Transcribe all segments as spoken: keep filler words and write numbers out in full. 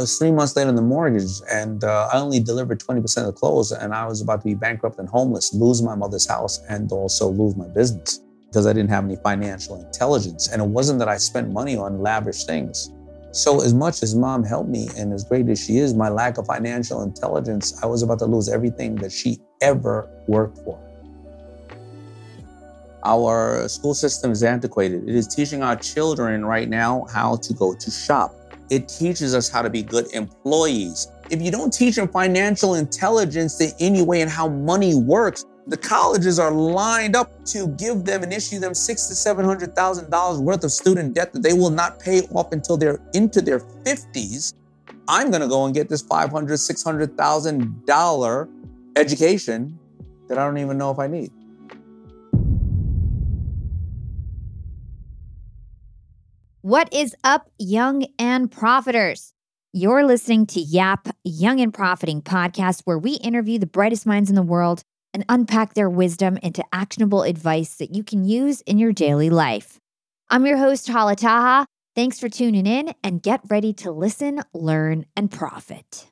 was three months late on the mortgage, and uh, I only delivered twenty percent of the clothes, and I was about to be bankrupt and homeless, lose my mother's house, and also lose my business because I didn't have any financial intelligence. And it wasn't that I spent money on lavish things. So as much as mom helped me, and as great as she is, my lack of financial intelligence, I was about to lose everything that she ever worked for. Our school system is antiquated. It is teaching our children right now how to go to shop. It teaches us how to be good employees. If you don't teach them financial intelligence in any way and how money works, the colleges are lined up to give them and issue them six to seven hundred thousand dollars worth of student debt that they will not pay off until they're into their fifties. I'm going to go and get this five hundred, six hundred thousand dollar education that I don't even know if I need. What is up, young and profiters? You're listening to Yap, Young and Profiting podcast, where we interview the brightest minds in the world and unpack their wisdom into actionable advice that you can use in your daily life. I'm your host, Hala Taha. Thanks for tuning in, and get ready to listen, learn, and profit.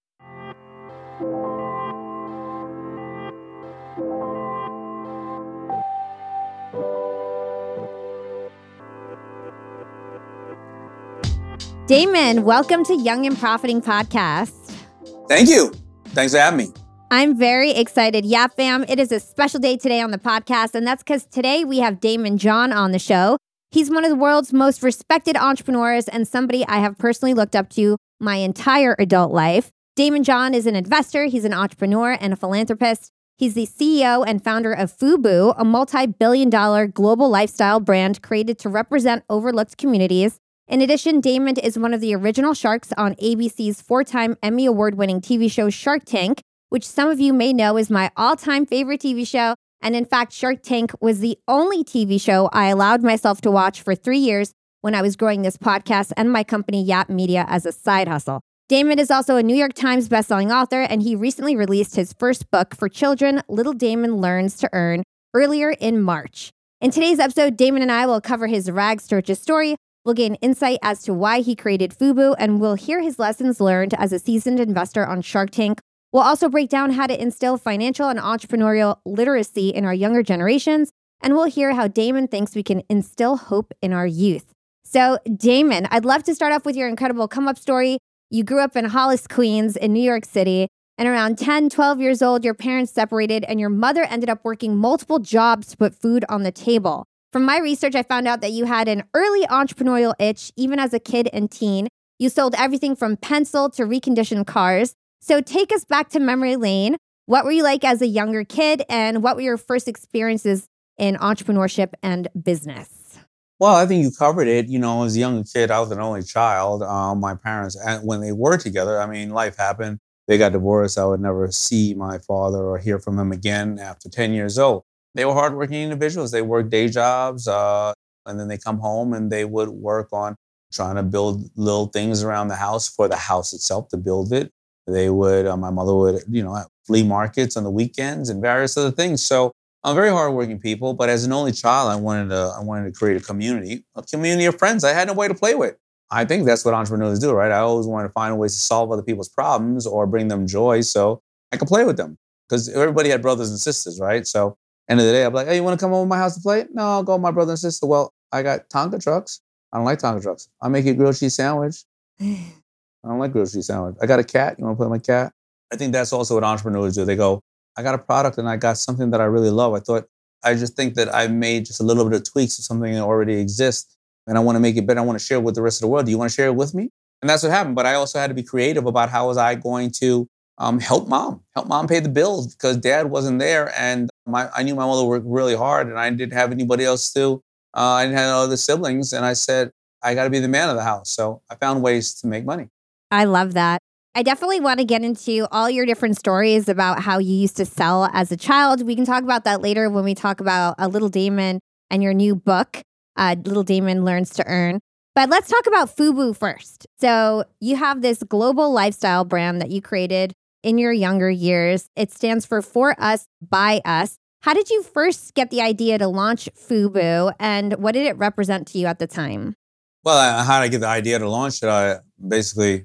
Damon, welcome to Young and Profiting Podcast. Thank you. Thanks for having me. I'm very excited. Yeah, fam, it is a special day today on the podcast, and that's because today we have Daymond John on the show. He's one of the world's most respected entrepreneurs and somebody I have personally looked up to my entire adult life. Daymond John is an investor, he's an entrepreneur, and a philanthropist. He's the C E O and founder of FUBU, a multi-billion dollar global lifestyle brand created to represent overlooked communities. In addition, Daymond is one of the original sharks on A B C's four-time Emmy Award-winning T V show Shark Tank, which some of you may know is my all-time favorite T V show. And in fact, Shark Tank was the only T V show I allowed myself to watch for three years when I was growing this podcast and my company Yap Media as a side hustle. Daymond is also a New York Times bestselling author, and he recently released his first book for children, Little Daymond Learns to Earn, earlier in March. In today's episode, Daymond and I will cover his rags to riches story. We'll gain insight as to why he created FUBU, and we'll hear his lessons learned as a seasoned investor on Shark Tank. We'll also break down how to instill financial and entrepreneurial literacy in our younger generations, and we'll hear how Daymond thinks we can instill hope in our youth. So, Daymond, I'd love to start off with your incredible come-up story. You grew up in Hollis, Queens in New York City, and around ten, twelve years old, your parents separated, and your mother ended up working multiple jobs to put food on the table. From my research, I found out that you had an early entrepreneurial itch, even as a kid and teen. You sold everything from pencil to reconditioned cars. So take us back to memory lane. What were you like as a younger kid, and what were your first experiences in entrepreneurship and business? Well, I think you covered it. You know, as a young kid, I was an only child. Um, my parents, and when they were together, I mean, life happened. They got divorced. I would never see my father or hear from him again after ten years old. They were hardworking individuals. They worked day jobs, uh, and then they come home and they would work on trying to build little things around the house for the house itself, to build it. They would, uh, my mother would, you know, have flea markets on the weekends and various other things. So I'm very hardworking people, but as an only child, I wanted to, I wanted to create a community, a community of friends. I had no way to play with. I think that's what entrepreneurs do, right? I always wanted to find ways to solve other people's problems or bring them joy so I could play with them, because everybody had brothers and sisters, right? So end of the day, I'm like, hey, you want to come over to my house to play? No, I'll go with my brother and sister. Well, I got Tonka trucks. I don't like Tonka trucks. I'll make you a grilled cheese sandwich. I don't like grilled cheese sandwich. I got a cat. You want to play with my cat? I think that's also what entrepreneurs do. They go, I got a product and I got something that I really love. I thought, I just think that I made just a little bit of tweaks to something that already exists, and I want to make it better. I want to share it with the rest of the world. Do you want to share it with me? And that's what happened. But I also had to be creative about how was I going to um, help mom, help mom pay the bills, because dad wasn't there. And my, I knew my mother worked really hard, and I didn't have anybody else to. Uh, I didn't have other siblings. And I said, I got to be the man of the house. So I found ways to make money. I love that. I definitely want to get into all your different stories about how you used to sell as a child. We can talk about that later when we talk about a Little Daymond and your new book, uh, Little Daymond Learns to Earn. But let's talk about FUBU first. So you have this global lifestyle brand that you created in your younger years. It stands for For Us, By Us. How did you first get the idea to launch FUBU, and what did it represent to you at the time? Well, how did I get the idea to launch it? I basically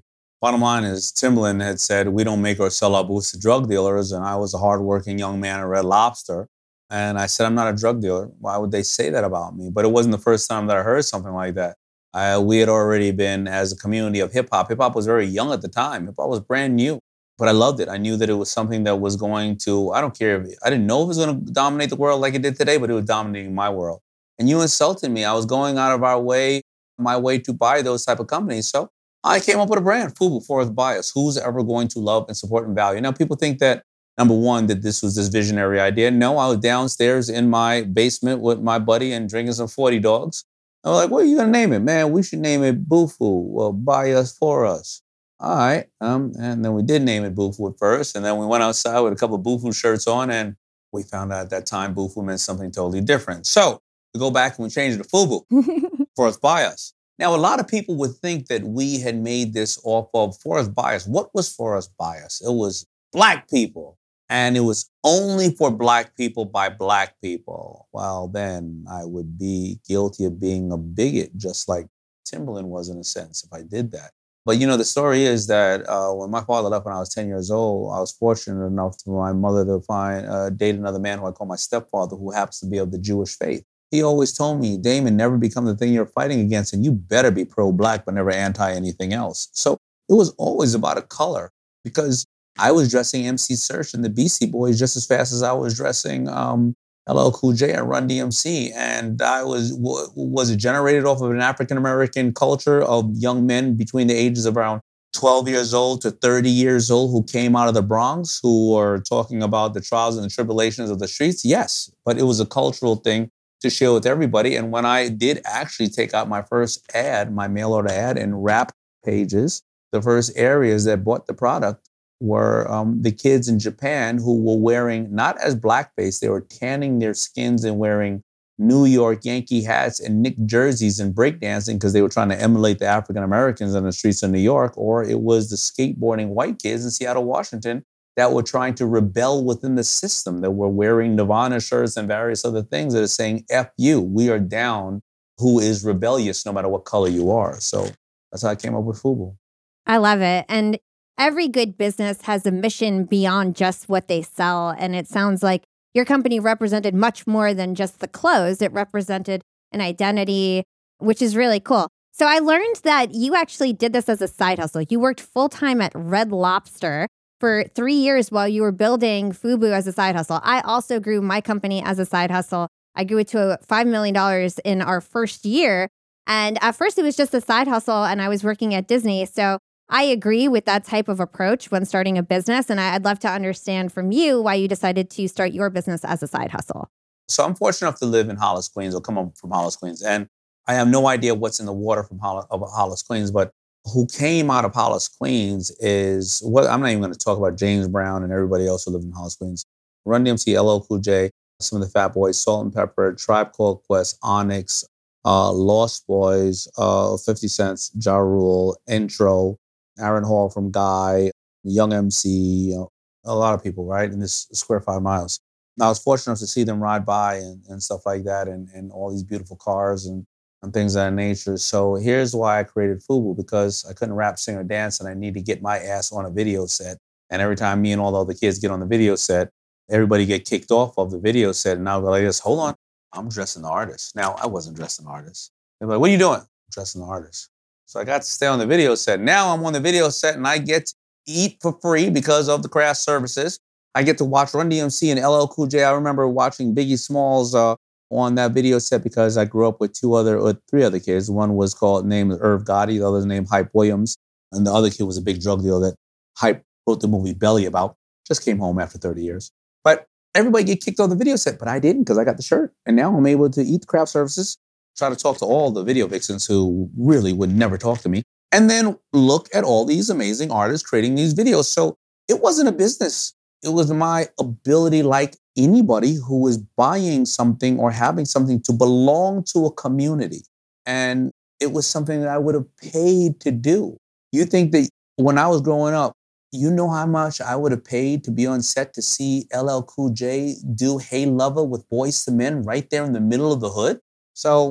Bottom line is Timbaland had said, we don't make or sell our boots to drug dealers. And I was a hardworking young man at Red Lobster. And I said, I'm not a drug dealer. Why would they say that about me? But it wasn't the first time that I heard something like that. I, we had already been, as a community of hip hop, hip hop was very young at the time. Hip hop was brand new, but I loved it. I knew that it was something that was going to, I don't care if, I didn't know if it was going to dominate the world like it did today, but it was dominating my world. And you insulted me. I was going out of our way, my way to buy those type of companies. So I came up with a brand, FUBU, Forest Bias. Who's ever going to love and support and value? Now, people think that, number one, that this was this visionary idea. No, I was downstairs in my basement with my buddy and drinking some forty dogs. I was like, what are you going to name it? Man, we should name it Bufu. Well, buy us for us. All right. Um, and then we did name it Bufu at first. And then we went outside with a couple of Bufu shirts on. And we found out at that time Bufu meant something totally different. So we go back and we changed it to FUBU, Forest Bias. Now, a lot of people would think that we had made this off of Forest Bias. What was Forest Bias? It was Black people. And it was only for Black people by Black people. Well, then I would be guilty of being a bigot, just like Timbaland was in a sense, if I did that. But, you know, the story is that uh, when my father left when I was ten years old, I was fortunate enough for my mother to find, uh, date another man who I call my stepfather, who happens to be of the Jewish faith. He always told me, Damon, never become the thing you're fighting against, and you better be pro-Black, but never anti anything else. So it was always about a color, because I was dressing M C Search and the Beastie Boys just as fast as I was dressing um, L L Cool J and Run D M C. And I was, w- was it generated off of an African-American culture of young men between the ages of around twelve years old to thirty years old who came out of the Bronx, who were talking about the trials and the tribulations of the streets? Yes, but it was a cultural thing to share with everybody. And when I did actually take out my first ad, my mail order ad in Rap Pages, the first areas that bought the product were um, the kids in Japan who were wearing, not as blackface, they were tanning their skins and wearing New York Yankee hats and Nick jerseys and breakdancing because they were trying to emulate the African Americans on the streets of New York. Or it was the skateboarding white kids in Seattle, Washington, that were trying to rebel within the system, that were wearing Nirvana shirts and various other things that are saying, F you, we are down, who is rebellious no matter what color you are. So that's how I came up with FUBU. I love it. And every good business has a mission beyond just what they sell. And it sounds like your company represented much more than just the clothes. It represented an identity, which is really cool. So I learned that you actually did this as a side hustle. You worked full-time at Red Lobster for three years while you were building FUBU as a side hustle. I also grew my company as a side hustle. I grew it to five million dollars in our first year. And at first it was just a side hustle and I was working at Disney. So I agree with that type of approach when starting a business. And I'd love to understand from you why you decided to start your business as a side hustle. So I'm fortunate enough to live in Hollis, Queens, or come up from Hollis, Queens. And I have no idea what's in the water from Hollis, of Hollis, Queens, but who came out of Hollis, Queens is, what I'm not even going to talk about James Brown and everybody else who lived in Hollis, Queens. Run D M C, L L Cool J, some of the Fat Boys, Salt and Pepper, Tribe Called Quest, Onyx, uh, Lost Boys, uh, fifty Cent, Ja Rule, Intro, Aaron Hall from Guy, Young M C, you know, a lot of people, right, in this square five miles. Now, I was fortunate enough to see them ride by and, and stuff like that, and, and all these beautiful cars and, and things of that nature. So here's why I created FUBU, because I couldn't rap, sing, or dance, and I need to get my ass on a video set. And every time me and all the other kids get on the video set, everybody get kicked off of the video set. And now go like this, hold on, I'm dressing the artist. Now, I wasn't dressing the artist. They're like, what are you doing? I'm dressing the artist. So I got to stay on the video set. Now I'm on the video set and I get to eat for free because of the craft services. I get to watch Run D M C and L L Cool J. I remember watching Biggie Smalls uh, on that video set because I grew up with two other, or three other kids. One was called, named Irv Gotti. The other was named Hype Williams. And the other kid was a big drug dealer that Hype wrote the movie Belly about. Just came home after thirty years. But everybody get kicked off the video set, but I didn't because I got the shirt. And now I'm able to eat the craft services, try to talk to all the video vixens who really would never talk to me, and then look at all these amazing artists creating these videos. So it wasn't a business. It was my ability, like anybody who was buying something or having something, to belong to a community. And it was something that I would have paid to do. You think that when I was growing up, you know how much I would have paid to be on set to see L L Cool J do Hey Lover with Boyz two Men right there in the middle of the hood? So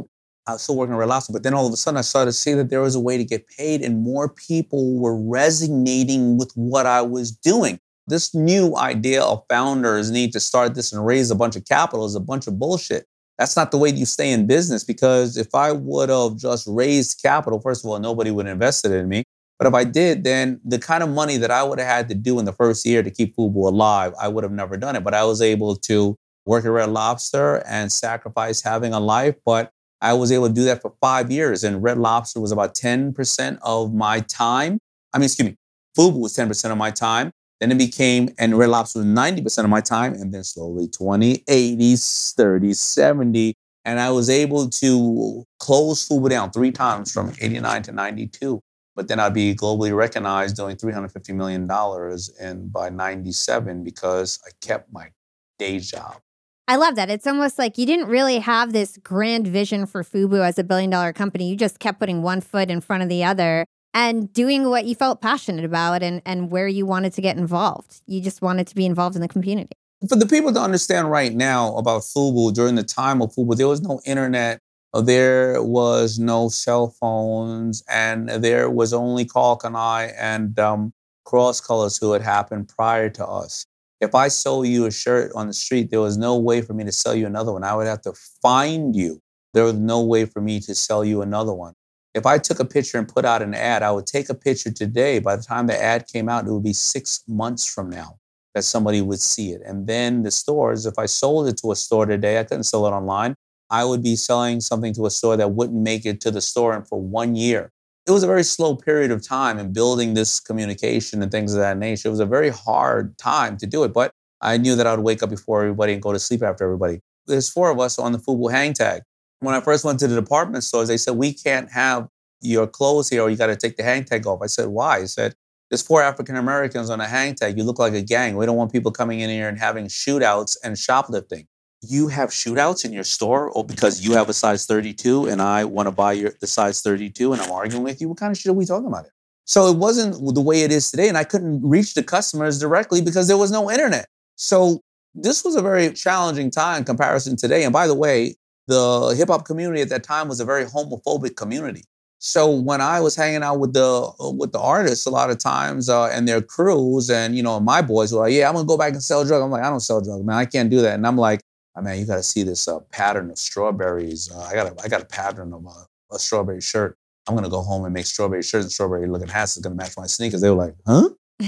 I was still working at Red Lobster, but then all of a sudden I started to see that there was a way to get paid and more people were resonating with what I was doing. This new idea of founders need to start this and raise a bunch of capital is a bunch of bullshit. That's not the way you stay in business, because if I would have just raised capital, first of all, nobody would have invested in me. But if I did, then the kind of money that I would have had to do in the first year to keep Fubu alive, I would have never done it. But I was able to work at Red Lobster and sacrifice having a life. But I was able to do that for five years. And Red Lobster was about ten percent of my time. I mean, excuse me, Fubu was ten percent of my time. Then it became, and Red Lobster was ninety percent of my time. And then slowly twenty, eighty, thirty, seventy. And I was able to close Fubu down three times from eighty-nine to ninety-two. But then I'd be globally recognized doing three hundred fifty million dollars in by ninety-seven because I kept my day job. I love that. It's almost like you didn't really have this grand vision for Fubu as a billion dollar company. You just kept putting one foot in front of the other and doing what you felt passionate about and, and where you wanted to get involved. You just wanted to be involved in the community. For the people to understand right now about Fubu, during the time of Fubu, there was no internet, there was no cell phones, and there was only Carl Kanai and um, Cross Colors who had happened prior to us. If I sold you a shirt on the street, there was no way for me to sell you another one. I would have to find you. There was no way for me to sell you another one. If I took a picture and put out an ad, I would take a picture today. By the time the ad came out, it would be six months from now that somebody would see it. And then the stores, if I sold it to a store today, I couldn't sell it online. I would be selling something to a store that wouldn't make it to the store for one year. It was a very slow period of time in building this communication and things of that nature. It was a very hard time to do it, but I knew that I would wake up before everybody and go to sleep after everybody. There's four of us on the Fubu hang tag. When I first went to the department stores, they said, we can't have your clothes here or you got to take the hang tag off. I said, why? He said, there's four African Americans on a hang tag. You look like a gang. We don't want people coming in here and having shootouts and shoplifting. You have shootouts in your store or because you have a size thirty-two and I want to buy your the size thirty-two and I'm arguing with you? What kind of shit are we talking about here? So it wasn't the way it is today, and I couldn't reach the customers directly because there was no internet. So this was a very challenging time in comparison today. And by the way, the hip-hop community at that time was a very homophobic community. So when I was hanging out with the with the artists a lot of times uh, and their crews and, you know, my boys were like, yeah, I'm going to go back and sell drugs. I'm like, I don't sell drugs, man. I can't do that. And I'm like, I mean, you got to see this uh, pattern of strawberries. Uh, I got a, I got a pattern of a, a strawberry shirt. I'm going to go home and make strawberry shirts and strawberry looking hats. It's going to match my sneakers. They were like, huh?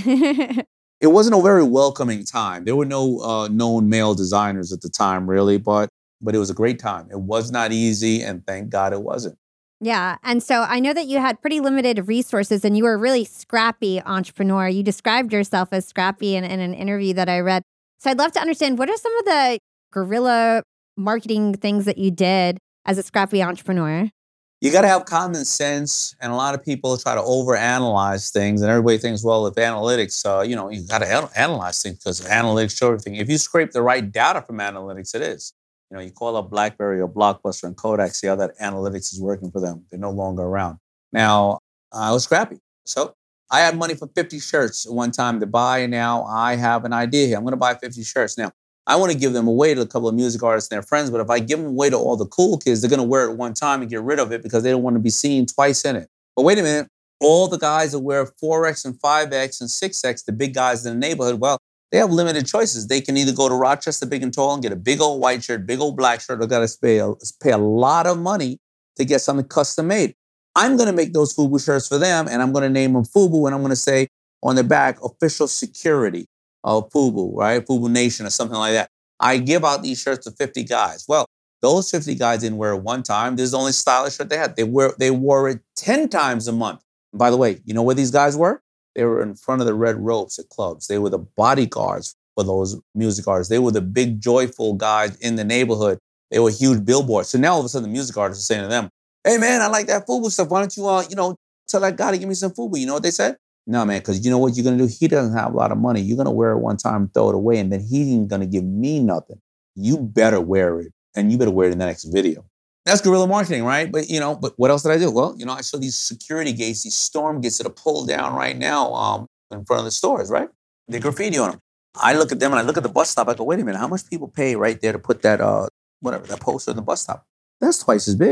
It wasn't a very welcoming time. There were no uh, known male designers at the time, really, but but it was a great time. It was not easy, and thank God it wasn't. Yeah. And so I know that you had pretty limited resources and you were a really scrappy entrepreneur. You described yourself as scrappy in, in an interview that I read. So I'd love to understand, what are some of the guerrilla marketing things that you did as a scrappy entrepreneur? You got to have common sense, and a lot of people try to overanalyze things, and everybody thinks, well, if analytics, uh, you know, you got to analyze things because analytics show everything. If you scrape the right data from analytics, it is. You know, you call up BlackBerry or Blockbuster and Kodak, see how that analytics is working for them. They're no longer around. Now, I was scrappy. So I had money for fifty shirts at one time to buy, and now I have an idea here. I'm going to buy fifty shirts. Now, I want to give them away to a couple of music artists and their friends, but if I give them away to all the cool kids, they're going to wear it one time and get rid of it because they don't want to be seen twice in it. But wait a minute, all the guys that wear four X and five X and six X, the big guys in the neighborhood, well, they have limited choices. They can either go to Rochester Big and Tall and get a big old white shirt, big old black shirt, or got to pay a, pay a lot of money to get something custom made. I'm going to make those Fubu shirts for them, and I'm going to name them Fubu, and I'm going to say on the back, official security of Fubu, right? Fubu Nation or something like that. I give out these shirts to fifty guys. Well, those fifty guys didn't wear it one time. This is the only stylish shirt they had. They, wear, they wore it ten times a month. And by the way, you know where these guys were? They were in front of the red ropes at clubs. They were the bodyguards for those music artists. They were the big, joyful guys in the neighborhood. They were huge billboards. So now all of a sudden the music artists are saying to them, hey, man, I like that Fubu stuff. Why don't you, uh, you know, tell that guy to give me some Fubu? You know what they said? No, man, because you know what you're going to do? He doesn't have a lot of money. You're going to wear it one time and throw it away, and then he ain't going to give me nothing. You better wear it, and you better wear it in the next video. That's guerrilla marketing, right? But, you know, but what else did I do? Well, you know, I saw these security gates, these storm gates that are pulled down right now um, in front of the stores, right? They graffiti on them. I look at them and I look at the bus stop. I go, wait a minute, how much people pay right there to put that, uh, whatever, that poster in the bus stop? That's twice as big.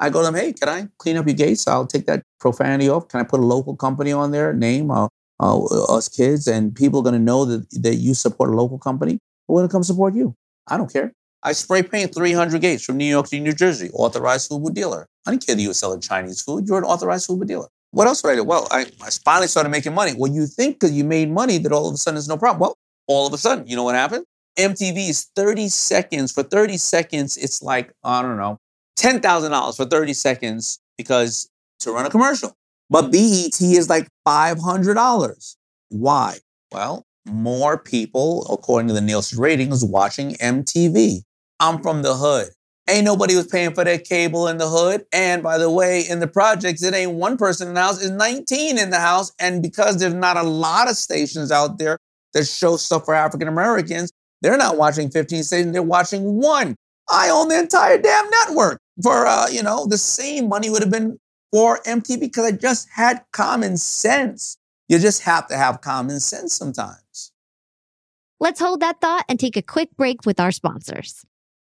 I go to them, hey, can I clean up your gates? I'll take that profanity off. Can I put a local company on there, name, uh, uh, us kids, and people are going to know that, that you support a local company. We're going to come support you. I don't care. I spray paint three hundred gates from New York to New Jersey, authorized food dealer. I didn't care that you were selling Chinese food. You're an authorized food dealer. What else would I do? Well, I, I finally started making money. Well, you think because you made money that all of a sudden there's no problem. Well, all of a sudden, you know what happened? M T V is thirty seconds. For thirty seconds, it's like, I don't know, ten thousand dollars for thirty seconds because to run a commercial. But B E T is like five hundred dollars. Why? Well, more people, according to the Nielsen ratings, watching M T V. I'm from the hood. Ain't nobody was paying for their cable in the hood. And by the way, in the projects, it ain't one person in the house, it's nineteen in the house. And because there's not a lot of stations out there that show stuff for African Americans, they're not watching fifteen stations, they're watching one. I own the entire damn network. For, uh, you know, the same money would have been for M T V because I just had common sense. You just have to have common sense sometimes. Let's hold that thought and take a quick break with our sponsors.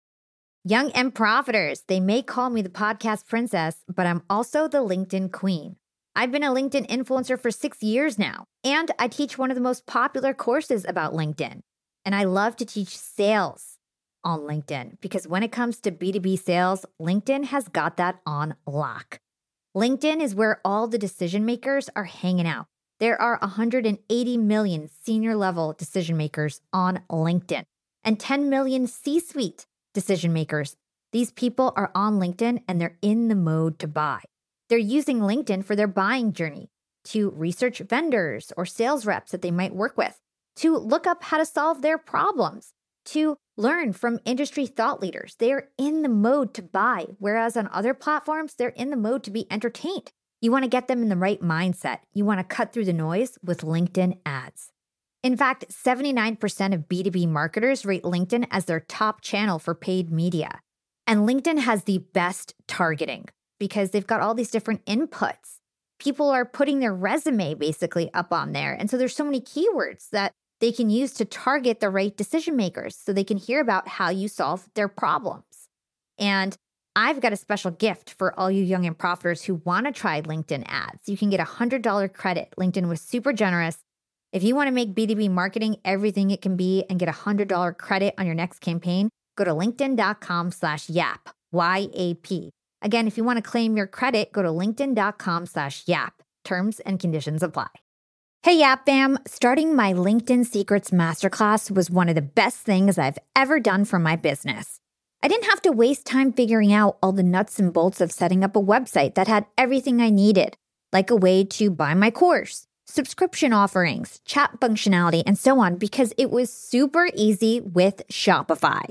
Young and Profiters, they may call me the podcast princess, but I'm also the LinkedIn queen. I've been a LinkedIn influencer for six years now, and I teach one of the most popular courses about LinkedIn. And I love to teach sales on LinkedIn because when it comes to B two B sales, LinkedIn has got that on lock. LinkedIn is where all the decision makers are hanging out. There are one hundred eighty million senior level decision makers on LinkedIn and ten million C-suite decision makers. These people are on LinkedIn and they're in the mode to buy. They're using LinkedIn for their buying journey, to research vendors or sales reps that they might work with, to look up how to solve their problems, to learn from industry thought leaders. They're in the mode to buy, whereas on other platforms, they're in the mode to be entertained. You want to get them in the right mindset. You want to cut through the noise with LinkedIn ads. In fact, seventy-nine percent of B two B marketers rate LinkedIn as their top channel for paid media. And LinkedIn has the best targeting because they've got all these different inputs. People are putting their resume basically up on there. And so there's so many keywords that they can use to target the right decision makers so they can hear about how you solve their problems. And I've got a special gift for all you young and profiters who want to try LinkedIn ads. You can get a one hundred dollars credit. LinkedIn was super generous. If you want to make B two B marketing everything it can be and get a one hundred dollars credit on your next campaign, go to linkedin.com slash yap, Y A P. Again, if you want to claim your credit, go to linkedin.com slash yap. Terms and conditions apply. Hey, Yap fam. Starting my LinkedIn Secrets Masterclass was one of the best things I've ever done for my business. I didn't have to waste time figuring out all the nuts and bolts of setting up a website that had everything I needed, like a way to buy my course, subscription offerings, chat functionality, and so on, because it was super easy with Shopify.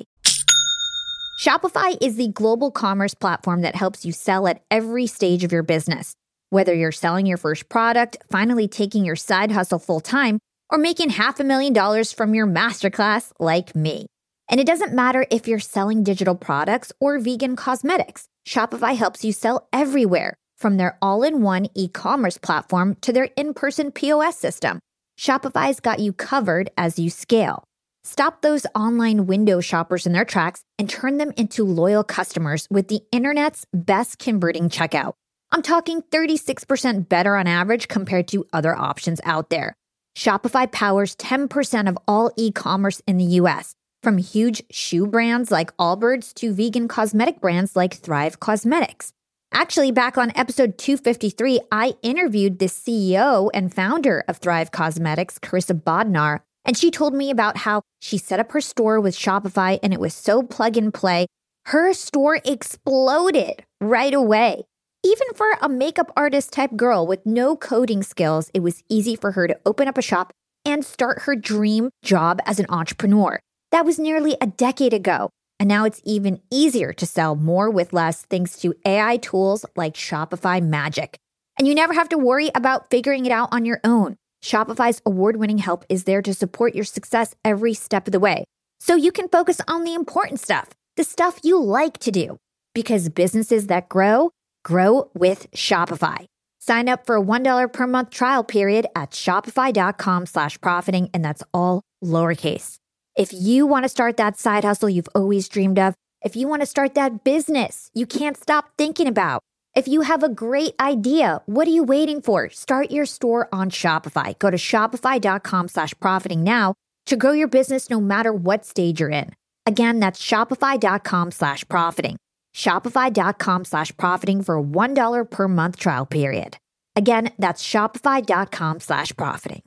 Shopify is the global commerce platform that helps you sell at every stage of your business. Whether you're selling your first product, finally taking your side hustle full-time, or making half a million dollars from your masterclass like me. And it doesn't matter if you're selling digital products or vegan cosmetics. Shopify helps you sell everywhere, from their all-in-one e-commerce platform to their in-person P O S system. Shopify's got you covered as you scale. Stop those online window shoppers in their tracks and turn them into loyal customers with the internet's best converting checkout. I'm talking thirty-six percent better on average compared to other options out there. Shopify powers ten percent of all e-commerce in the U S, from huge shoe brands like Allbirds to vegan cosmetic brands like Thrive Cosmetics. Actually, back on episode two fifty-three, I interviewed the C E O and founder of Thrive Cosmetics, Carissa Bodnar, and she told me about how she set up her store with Shopify and it was so plug and play. Her store exploded right away. Even for a makeup artist type girl with no coding skills, it was easy for her to open up a shop and start her dream job as an entrepreneur. That was nearly a decade ago. And now it's even easier to sell more with less thanks to A I tools like Shopify Magic. And you never have to worry about figuring it out on your own. Shopify's award-winning help is there to support your success every step of the way. So you can focus on the important stuff, the stuff you like to do. Because businesses that grow, grow with Shopify. Sign up for a one dollar per month trial period at shopify.com slash profiting, and that's all lowercase. If you want to start that side hustle you've always dreamed of, If you want to start that business you can't stop thinking about. If you have a great idea, what are you waiting for? Start your store on Shopify. Go to shopify.com slash profiting now to grow your business no matter what stage you're in. Again, that's shopify.com slash profiting. Shopify.com slash profiting for a one dollar per month trial period. Again, that's shopify.com slash profiting.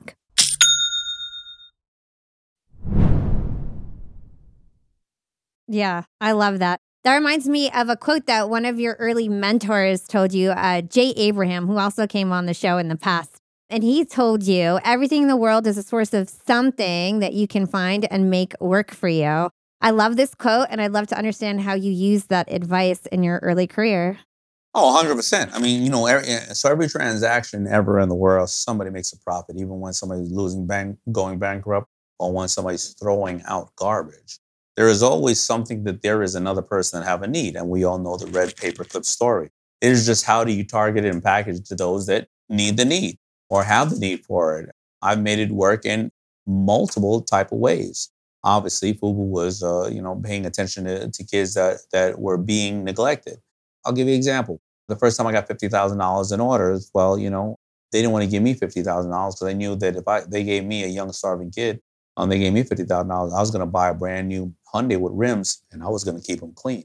Yeah, I love that. That reminds me of a quote that one of your early mentors told you, uh, Jay Abraham, who also came on the show in the past. And he told you, everything in the world is a source of something that you can find and make work for you. I love this quote, and I'd love to understand how you use that advice in your early career. Oh, one hundred percent. I mean, you know, every, so every transaction ever in the world, somebody makes a profit, even when somebody's losing bank, going bankrupt, or when somebody's throwing out garbage. There is always something that there is another person that have a need. And we all know the red paperclip story. It is just how do you target it and package it to those that need the need or have the need for it. I've made it work in multiple type of ways. Obviously, FUBU was, uh, you know, paying attention to, to kids that, that were being neglected. I'll give you an example. The first time I got fifty thousand dollars in orders, well, you know, they didn't want to give me fifty thousand dollars because they knew that if I they gave me a young starving kid, um, they gave me fifty thousand dollars, I was going to buy a brand new Hyundai with rims and I was going to keep them clean.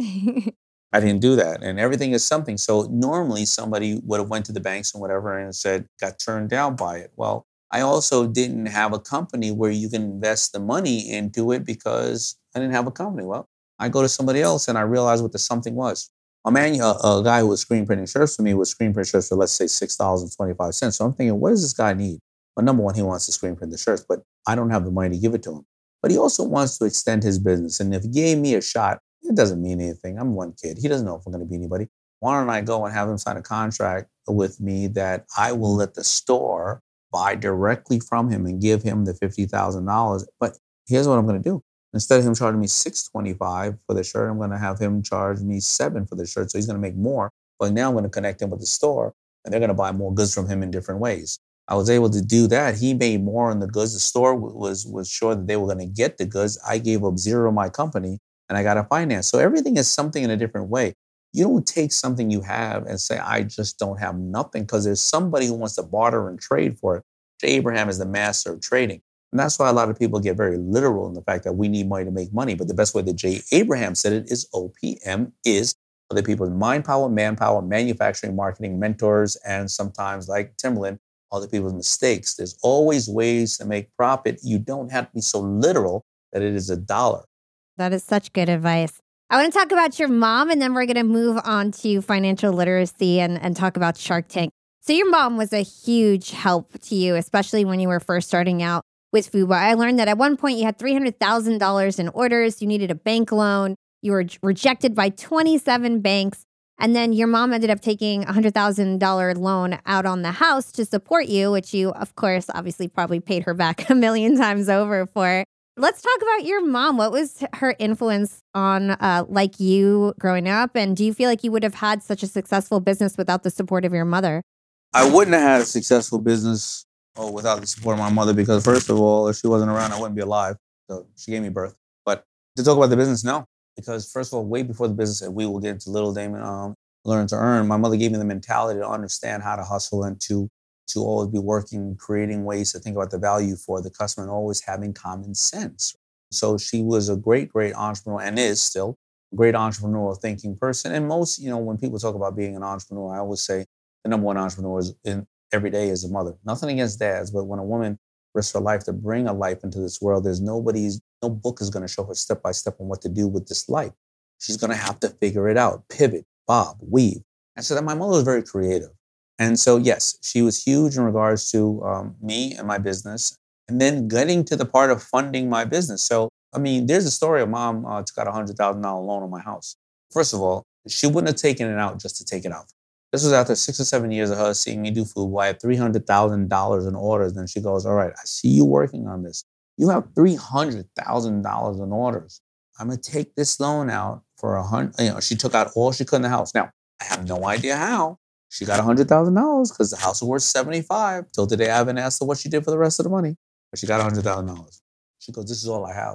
I didn't do that. And everything is something. So normally somebody would have went to the banks and whatever and said, got turned down by it. Well, I also didn't have a company where you can invest the money into it because I didn't have a company. Well, I go to somebody else and I realize what the something was. A man, a, a guy who was screen printing shirts for me was screen print shirts for, let's say, six dollars and twenty-five cents. So I'm thinking, what does this guy need? Well, number one, he wants to screen print the shirts, but I don't have the money to give it to him. But he also wants to extend his business. And if he gave me a shot, it doesn't mean anything. I'm one kid. He doesn't know if I'm going to be anybody. Why don't I go and have him sign a contract with me that I will let the store buy directly from him and give him the fifty thousand dollars. But here's what I'm going to do. Instead of him charging me six twenty-five for the shirt, I'm going to have him charge me seven for the shirt. So he's going to make more. But now I'm going to connect him with the store and they're going to buy more goods from him in different ways. I was able to do that. He made more on the goods. The store was, was sure that they were going to get the goods. I gave up zero to my company and I got a finance. So everything is something in a different way. You don't take something you have and say, I just don't have nothing, because there's somebody who wants to barter and trade for it. Jay Abraham is the master of trading. And that's why a lot of people get very literal in the fact that we need money to make money. But the best way that Jay Abraham said it is O P M is other people's mind power, manpower, manufacturing, marketing, mentors, and sometimes like Timberland, other people's mistakes. There's always ways to make profit. You don't have to be so literal that it is a dollar. That is such good advice. I want to talk about your mom, and then we're going to move on to financial literacy and, and talk about Shark Tank. So your mom was a huge help to you, especially when you were first starting out with FUBU. I learned that at one point you had three hundred thousand dollars in orders. You needed a bank loan. You were rejected by twenty-seven banks. And then your mom ended up taking a one hundred thousand dollars loan out on the house to support you, which you, of course, obviously probably paid her back a million times over for. Let's talk about your mom. What was her influence on uh, like you growing up? And do you feel like you would have had such a successful business without the support of your mother? I wouldn't have had a successful business oh, without the support of my mother, because first of all, if she wasn't around, I wouldn't be alive. So she gave me birth. But to talk about the business, no. Because first of all, way before the business, and we will get into Little Damon, um, Learn to Earn, my mother gave me the mentality to understand how to hustle and to to always be working, creating ways to think about the value for the customer and always having common sense. So she was a great, great entrepreneur and is still a great entrepreneurial thinking person. And most, you know, when people talk about being an entrepreneur, I always say the number one entrepreneur is in every day is a mother. Nothing against dads, but when a woman risks her life to bring a life into this world, there's nobody's, no book is going to show her step by step on what to do with this life. She's going to have to figure it out, pivot, bob, weave. And so that my mother was very creative. And so, yes, she was huge in regards to um, me and my business, and then getting to the part of funding my business. So, I mean, there's a story of mom uh, took out a one hundred thousand dollars loan on my house. First of all, she wouldn't have taken it out just to take it out. This was after six or seven years of her seeing me do FUBU. I had three hundred thousand dollars in orders. And she goes, all right, I see you working on this. You have three hundred thousand dollars in orders. I'm going to take this loan out for a hundred. You know, she took out all she could in the house. Now, I have no idea how. She got one hundred thousand dollars because the house was worth seventy-five. Till today, I haven't asked her what she did for the rest of the money. But she got one hundred thousand dollars. She goes, this is all I have.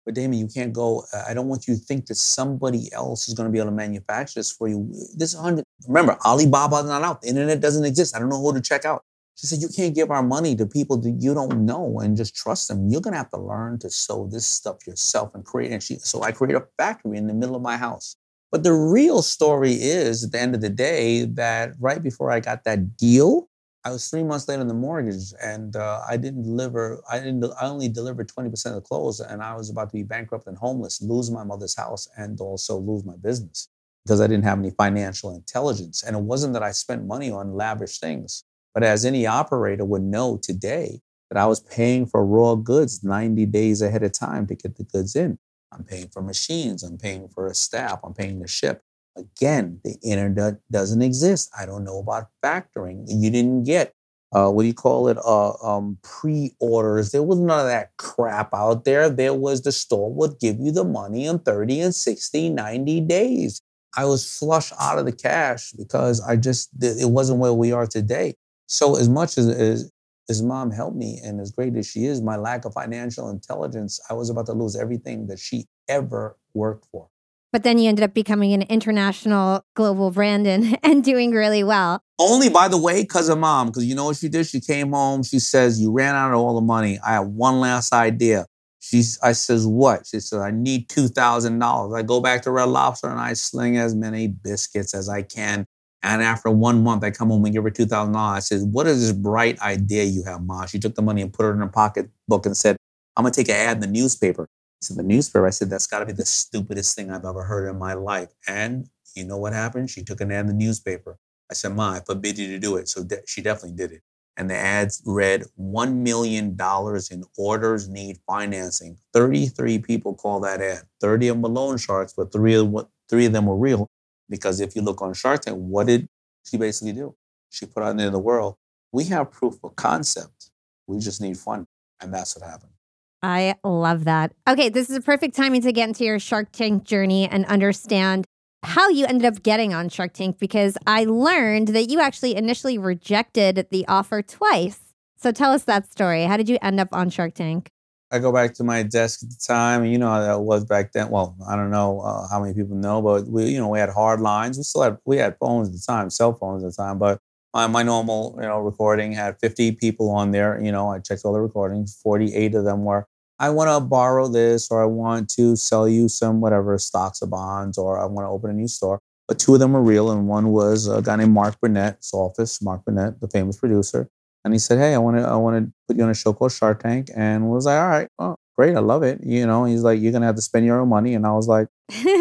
But Damon, you can't go. uh, I don't want you to think that somebody else is going to be able to manufacture this for you. This is one hundred. Remember, Alibaba's not out. The internet doesn't exist. I don't know who to check out. She said, you can't give our money to people that you don't know and just trust them. You're going to have to learn to sew this stuff yourself and create. And she, so I created a factory in the middle of my house. But the real story is, at the end of the day, that right before I got that deal, I was three months late on the mortgage, and uh, I didn't deliver. I didn't. I only delivered twenty percent of the clothes, and I was about to be bankrupt and homeless, lose my mother's house, and also lose my business because I didn't have any financial intelligence. And it wasn't that I spent money on lavish things, but as any operator would know today, that I was paying for raw goods ninety days ahead of time to get the goods in. I'm paying for machines. I'm paying for a staff. I'm paying to ship. Again, the internet doesn't exist. I don't know about factoring. You didn't get, uh, what do you call it, uh, um, pre-orders. There was none of that crap out there. There was the store would give you the money in thirty and sixty, ninety days. I was flush out of the cash because I just, it wasn't where we are today. So as much as, as, as mom helped me and as great as she is, my lack of financial intelligence, I was about to lose everything that she ever worked for. But then you ended up becoming an international global brand and, and doing really well. Only, by the way, because of mom. Because you know what she did? She came home. She says, you ran out of all the money. I have one last idea. She's, I says, what? She says, I need two thousand dollars. I go back to Red Lobster and I sling as many biscuits as I can. And after one month, I come home and give her two thousand dollars. I said, what is this bright idea you have, Ma? She took the money and put it in her pocketbook and said, I'm going to take an ad in the newspaper. I said, the newspaper? I said, that's got to be the stupidest thing I've ever heard in my life. And you know what happened? She took an ad in the newspaper. I said, Ma, I forbid you to do it. So de- she definitely did it. And the ads read one million dollars in orders need financing. thirty-three people call that ad. thirty of them were loan sharks, but three of, three of them were real. Because if you look on Shark Tank, what did she basically do? She put out into the world, we have proof of concept. We just need funding. And that's what happened. I love that. Okay, this is a perfect timing to get into your Shark Tank journey and understand how you ended up getting on Shark Tank, because I learned that you actually initially rejected the offer twice. So tell us that story. How did you end up on Shark Tank? I go back to my desk at the time, and you know how that was back then. Well, I don't know uh, how many people know, but we, you know, we had hard lines. We still had, we had phones at the time, cell phones at the time, but my, my normal, you know, recording had fifty people on there. You know, I checked all the recordings. forty-eight of them were, I want to borrow this, or I want to sell you some whatever stocks or bonds, or I want to open a new store. But two of them were real, and one was a guy named Mark Burnett's office. Mark Burnett, the famous producer. And he said, hey, I want to I want to put you on a show called Shark Tank. And I was like, all right, oh, great. I love it. You know, he's like, you're going to have to spend your own money. And I was like,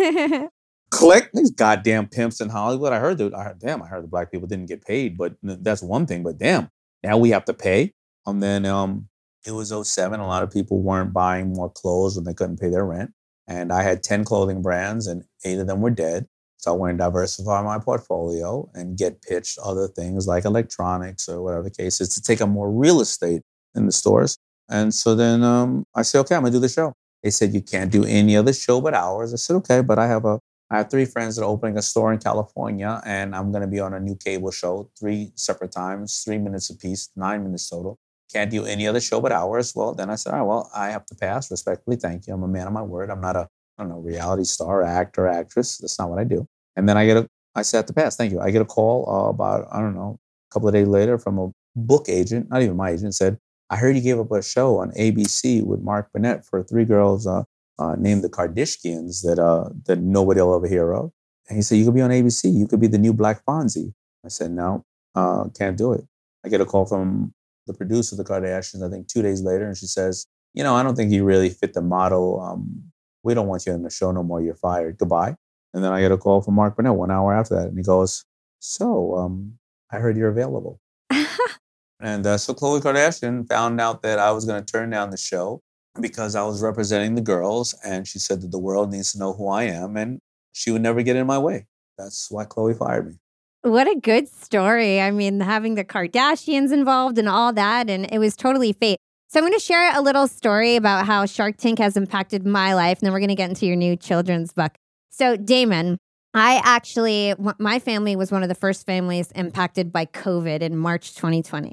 click. These goddamn pimps in Hollywood. I heard, that, I heard, damn, I heard the black people didn't get paid. But that's one thing. But damn, now we have to pay. And then um, it was oh seven. A lot of people weren't buying more clothes when they couldn't pay their rent. And I had ten clothing brands and eight of them were dead. So I wanted to diversify my portfolio and get pitched other things like electronics or whatever the case is to take up more real estate in the stores. And so then um, I said, okay, I'm gonna do the show. They said, you can't do any other show but ours. I said, okay, but I have a, I have three friends that are opening a store in California, and I'm gonna be on a new cable show, three separate times, three minutes apiece, nine minutes total. Can't do any other show but ours. Well, then I said, all right, well, I have to pass. Respectfully, thank you. I'm a man of my word. I'm not a, I don't know, reality star, actor, actress. That's not what I do. And then I get a, I sat to pass. Thank you. I get a call uh, about, I don't know, a couple of days later from a book agent, not even my agent, said, I heard you gave up a show on A B C with Mark Burnett for three girls uh, uh, named the Kardashians that uh, that nobody will ever hear of. And he said, you could be on A B C. You could be the new Black Fonzie. I said, no, uh, can't do it. I get a call from the producer of the Kardashians, I think two days later, and she says, you know, I don't think you really fit the model. Um, we don't want you on the show no more. You're fired. Goodbye. And then I get a call from Mark Burnett one hour after that. And he goes, so um, I heard you're available. and uh, so Khloe Kardashian found out that I was going to turn down the show because I was representing the girls. And she said that the world needs to know who I am. And she would never get in my way. That's why Khloe fired me. What a good story. I mean, having the Kardashians involved and all that. And it was totally fate. So I'm going to share a little story about how Shark Tank has impacted my life. And then we're going to get into your new children's book. So, Damon, I actually, my family was one of the first families impacted by COVID in March twenty twenty.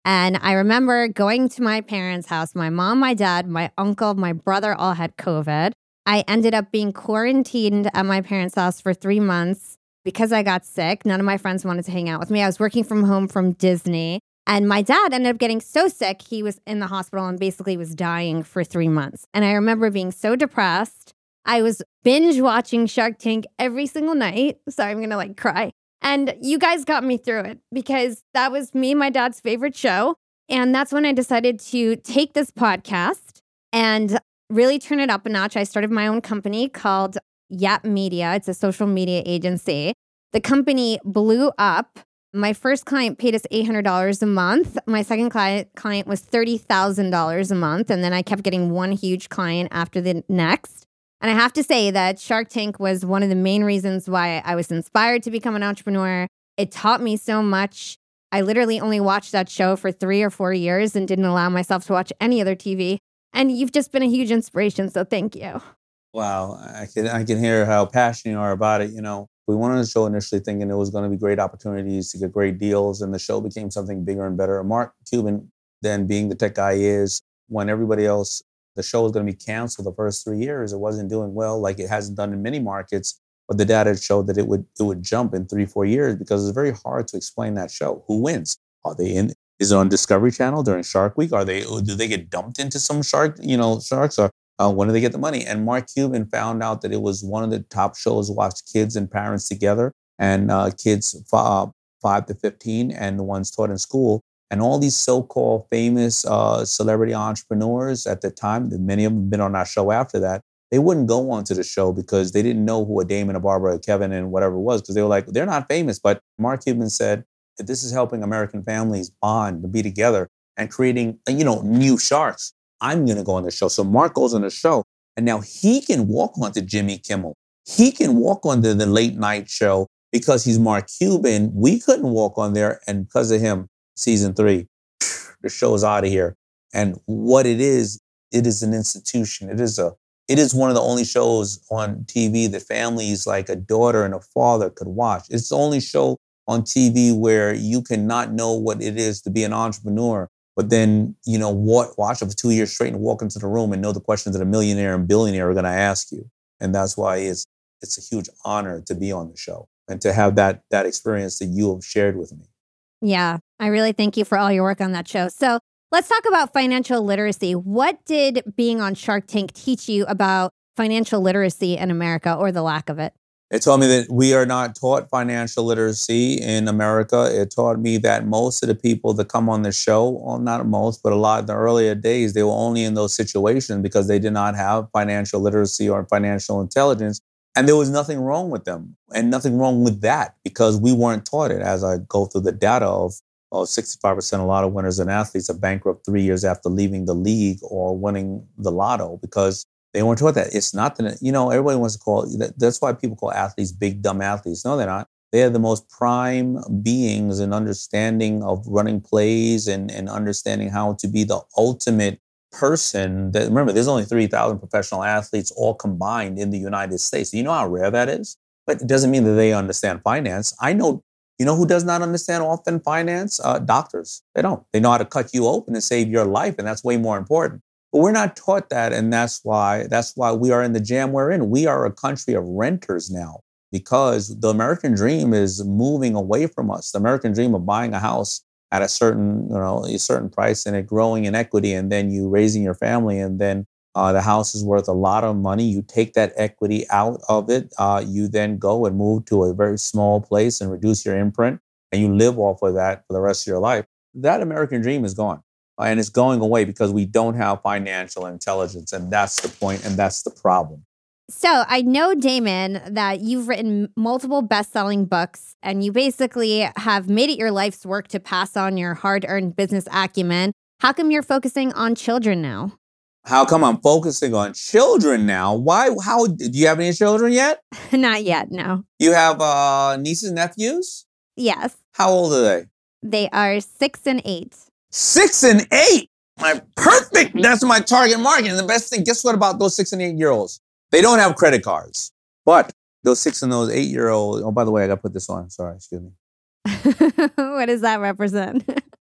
And I remember going to my parents' house. My mom, my dad, my uncle, my brother all had COVID. I ended up being quarantined at my parents' house for three months because I got sick. None of my friends wanted to hang out with me. I was working from home from Disney. And my dad ended up getting so sick, he was in the hospital and basically was dying for three months. And I remember being so depressed. I was binge watching Shark Tank every single night. Sorry, I'm going to like cry. And you guys got me through it because that was me and my dad's favorite show. And that's when I decided to take this podcast and really turn it up a notch. I started my own company called Yap Media. It's a social media agency. The company blew up. My first client paid us eight hundred dollars a month. My second client client was thirty thousand dollars a month. And then I kept getting one huge client after the next. And I have to say that Shark Tank was one of the main reasons why I was inspired to become an entrepreneur. It taught me so much. I literally only watched that show for three or four years and didn't allow myself to watch any other T V. And you've just been a huge inspiration. So thank you. Wow. I can, I can hear how passionate you are about it. You know, we went on the show initially thinking it was going to be great opportunities to get great deals. And the show became something bigger and better. Mark Cuban, then being the tech guy he is, when everybody else, the show was going to be canceled the first three years. It wasn't doing well like it hasn't done in many markets. But the data showed that it would it would jump in three, four years because it's very hard to explain that show. Who wins? Are they in? Is it on Discovery Channel during Shark Week? Are they? Do they get dumped into some shark? You know, sharks? Or uh, when do they get the money? And Mark Cuban found out that it was one of the top shows watched kids and parents together, and uh, kids f- five to fifteen, and the ones taught in school. And all these so-called famous uh, celebrity entrepreneurs at the time, many of them have been on our show after that, they wouldn't go onto the show because they didn't know who a Damon, a Barbara, a Kevin, and whatever it was, because they were like, they're not famous. But Mark Cuban said that this is helping American families bond, to be together, and creating, you know, new sharks. I'm going to go on the show. So Mark goes on the show, and now he can walk onto Jimmy Kimmel. He can walk onto the late night show because he's Mark Cuban. We couldn't walk on there, and because of him, season three, the show's out of here. And what it is, it is an institution. It is a, it is one of the only shows on T V that families like a daughter and a father could watch. It's the only show on T V where you cannot know what it is to be an entrepreneur, but then, you know, what, watch it for two years straight and walk into the room and know the questions that a millionaire and billionaire are going to ask you. And that's why it's, it's a huge honor to be on the show and to have that, that experience that you have shared with me. Yeah, I really thank you for all your work on that show. So let's talk about financial literacy. What did being on Shark Tank teach you about financial literacy in America, or the lack of it? It taught me that we are not taught financial literacy in America. It taught me that most of the people that come on the show, well, not most, but a lot in the earlier days, they were only in those situations because they did not have financial literacy or financial intelligence. And there was nothing wrong with them and nothing wrong with that because we weren't taught it. As I go through the data of, of sixty-five percent of lotto winners and athletes are bankrupt three years after leaving the league or winning the lotto because they weren't taught that. It's not that, you know, everybody wants to call, that's why people call athletes big, dumb athletes. No, they're not. They are the most prime beings in understanding of running plays and, and understanding how to be the ultimate person. That, remember, there's only three thousand professional athletes all combined in the United States. You know how rare that is? But it doesn't mean that they understand finance. I know, you know who does not understand often finance? Uh, doctors. They don't. They know how to cut you open and save your life, and that's way more important. But we're not taught that, and that's why that's why we are in the jam we're in. We are a country of renters now because the American dream is moving away from us. The American dream of buying a house at a certain, you know, a certain price and it growing in equity, and then you raising your family, and then uh, the house is worth a lot of money. You take that equity out of it. Uh, you then go and move to a very small place and reduce your imprint, and you live off of that for the rest of your life. That American dream is gone. And it's going away because we don't have financial intelligence. And that's the point, and that's the problem. So I know, Damon, that you've written multiple best-selling books, and you basically have made it your life's work to pass on your hard-earned business acumen. How come you're focusing on children now? How come I'm focusing on children now? Why? How? Do you have any children yet? Not yet, no. You have uh, nieces and nephews? Yes. How old are they? They are six and eight. Six and eight? My perfect. That's my target market. And the best thing, guess what about those six and eight year olds? They don't have credit cards. But those six and those eight year olds, oh, by the way, I got to put this on. Sorry, excuse me. What does that represent?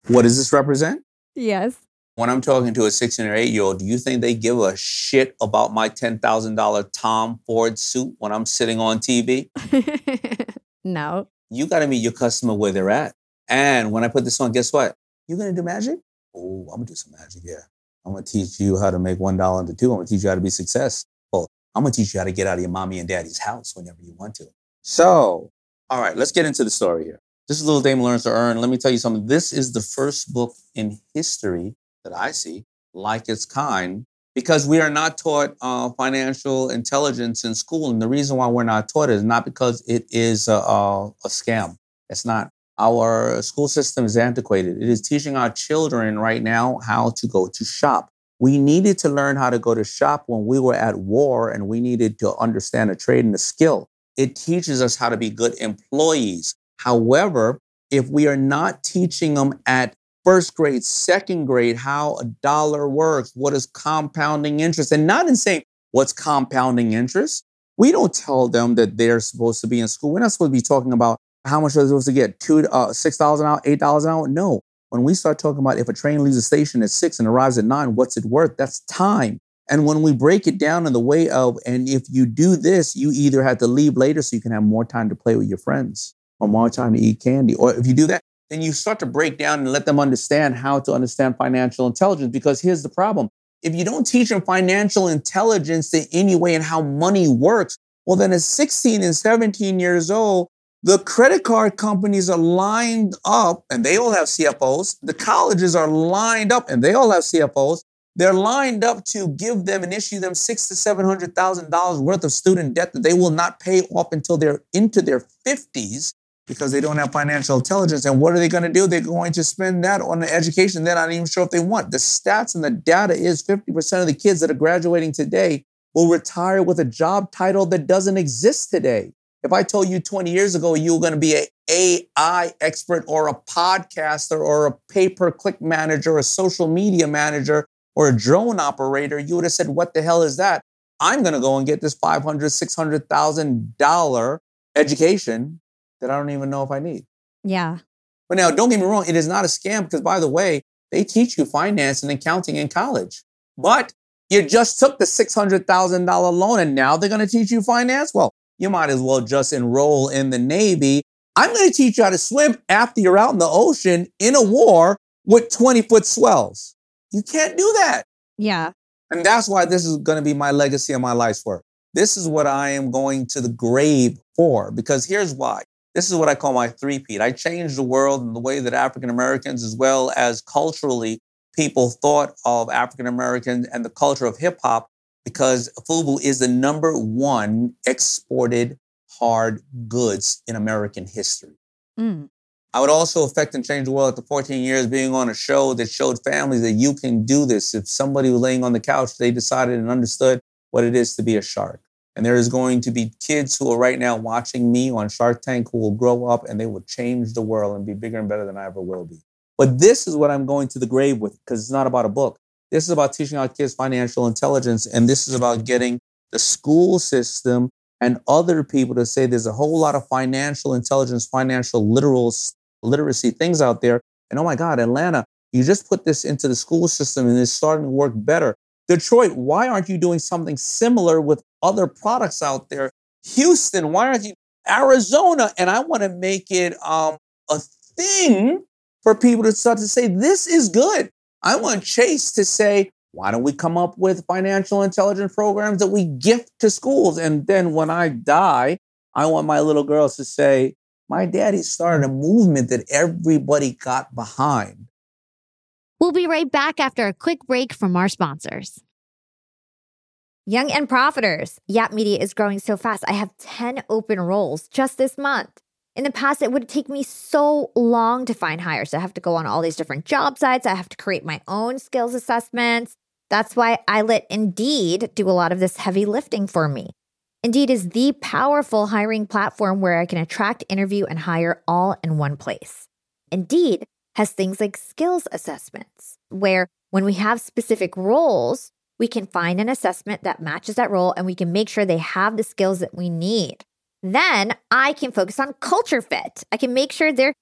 What does this represent? Yes. When I'm talking to a sixteen or eight year old, do you think they give a shit about my ten thousand dollars Tom Ford suit when I'm sitting on T V? No. You got to meet your customer where they're at. And when I put this on, guess what? You going to do magic? Oh, I'm going to do some magic, yeah. I'm going to teach you how to make one dollar into two. I'm going to teach you how to be successful. I'm going to teach you how to get out of your mommy and daddy's house whenever you want to. So, all right, let's get into the story here. This is Little Dame Learns to Earn. Let me tell you something. This is the first book in history that I see like its kind, because we are not taught uh, financial intelligence in school. And the reason why we're not taught it is not because it is a, a, a scam. It's not. Our school system is antiquated. It is teaching our children right now how to go to shop. We needed to learn how to go to shop when we were at war, and we needed to understand a trade and a skill. It teaches us how to be good employees. However, if we are not teaching them at first grade, second grade, how a dollar works, what is compounding interest, and not in saying what's compounding interest, we don't tell them that they're supposed to be in school. We're not supposed to be talking about how much they're supposed to get, two, uh, six dollars an hour, eight dollars an hour. No. When we start talking about if a train leaves the station at six and arrives at nine, what's it worth? That's time. And when we break it down in the way of, and if you do this, you either have to leave later so you can have more time to play with your friends or more time to eat candy. Or if you do that, then you start to break down and let them understand how to understand financial intelligence. Because here's the problem. If you don't teach them financial intelligence in any way and how money works, well, then at sixteen and seventeen years old, the credit card companies are lined up and they all have C F Os. The colleges are lined up and they all have C F Os. They're lined up to give them and issue them six to seven hundred thousand dollars worth of student debt that they will not pay off until they're into their fifties because they don't have financial intelligence. And what are they going to do? They're going to spend that on the education they're not even sure if they want. The stats and the data is fifty percent of the kids that are graduating today will retire with a job title that doesn't exist today. If I told you twenty years ago you were going to be an A I expert or a podcaster or a pay-per-click manager, a social media manager, or a drone operator, you would have said, what the hell is that? I'm going to go and get this five hundred thousand dollars, six hundred thousand dollars education that I don't even know if I need. Yeah. But now, don't get me wrong, it is not a scam because, by the way, they teach you finance and accounting in college. But you just took the six hundred thousand dollars loan and now they're going to teach you finance? Well, you might as well just enroll in the Navy. I'm going to teach you how to swim after you're out in the ocean in a war with twenty-foot swells. You can't do that. Yeah. And that's why this is going to be my legacy and my life's work. This is what I am going to the grave for, because here's why. This is what I call my three-peat. I changed the world in the way that African Americans, as well as culturally, people thought of African Americans and the culture of hip hop, because FUBU is the number one exported hard goods in American history. Mm. I would also affect and change the world after fourteen years being on a show that showed families that you can do this. If somebody was laying on the couch, they decided and understood what it is to be a shark. And there is going to be kids who are right now watching me on Shark Tank who will grow up and they will change the world and be bigger and better than I ever will be. But this is what I'm going to the grave with, because it's not about a book. This is about teaching our kids financial intelligence. And this is about getting the school system and other people to say there's a whole lot of financial intelligence, financial literal literacy things out there. And oh my God, Atlanta, you just put this into the school system and it's starting to work better. Detroit, why aren't you doing something similar with other products out there? Houston, why aren't you? Arizona, and I want to make it um, a thing for people to start to say, this is good. I want Chase to say, why don't we come up with financial intelligence programs that we gift to schools? And then when I die, I want my little girls to say, my daddy started a movement that everybody got behind. We'll be right back after a quick break from our sponsors. Young and Profiters. Yap Media is growing so fast. I have ten open roles just this month. In the past, it would take me so long to find hires. I have to go on all these different job sites. I have to create my own skills assessments. That's why I let Indeed do a lot of this heavy lifting for me. Indeed is the powerful hiring platform where I can attract, interview, and hire all in one place. Indeed has things like skills assessments, where when we have specific roles, we can find an assessment that matches that role and we can make sure they have the skills that we need. Then I can focus on culture fit. I can make sure they're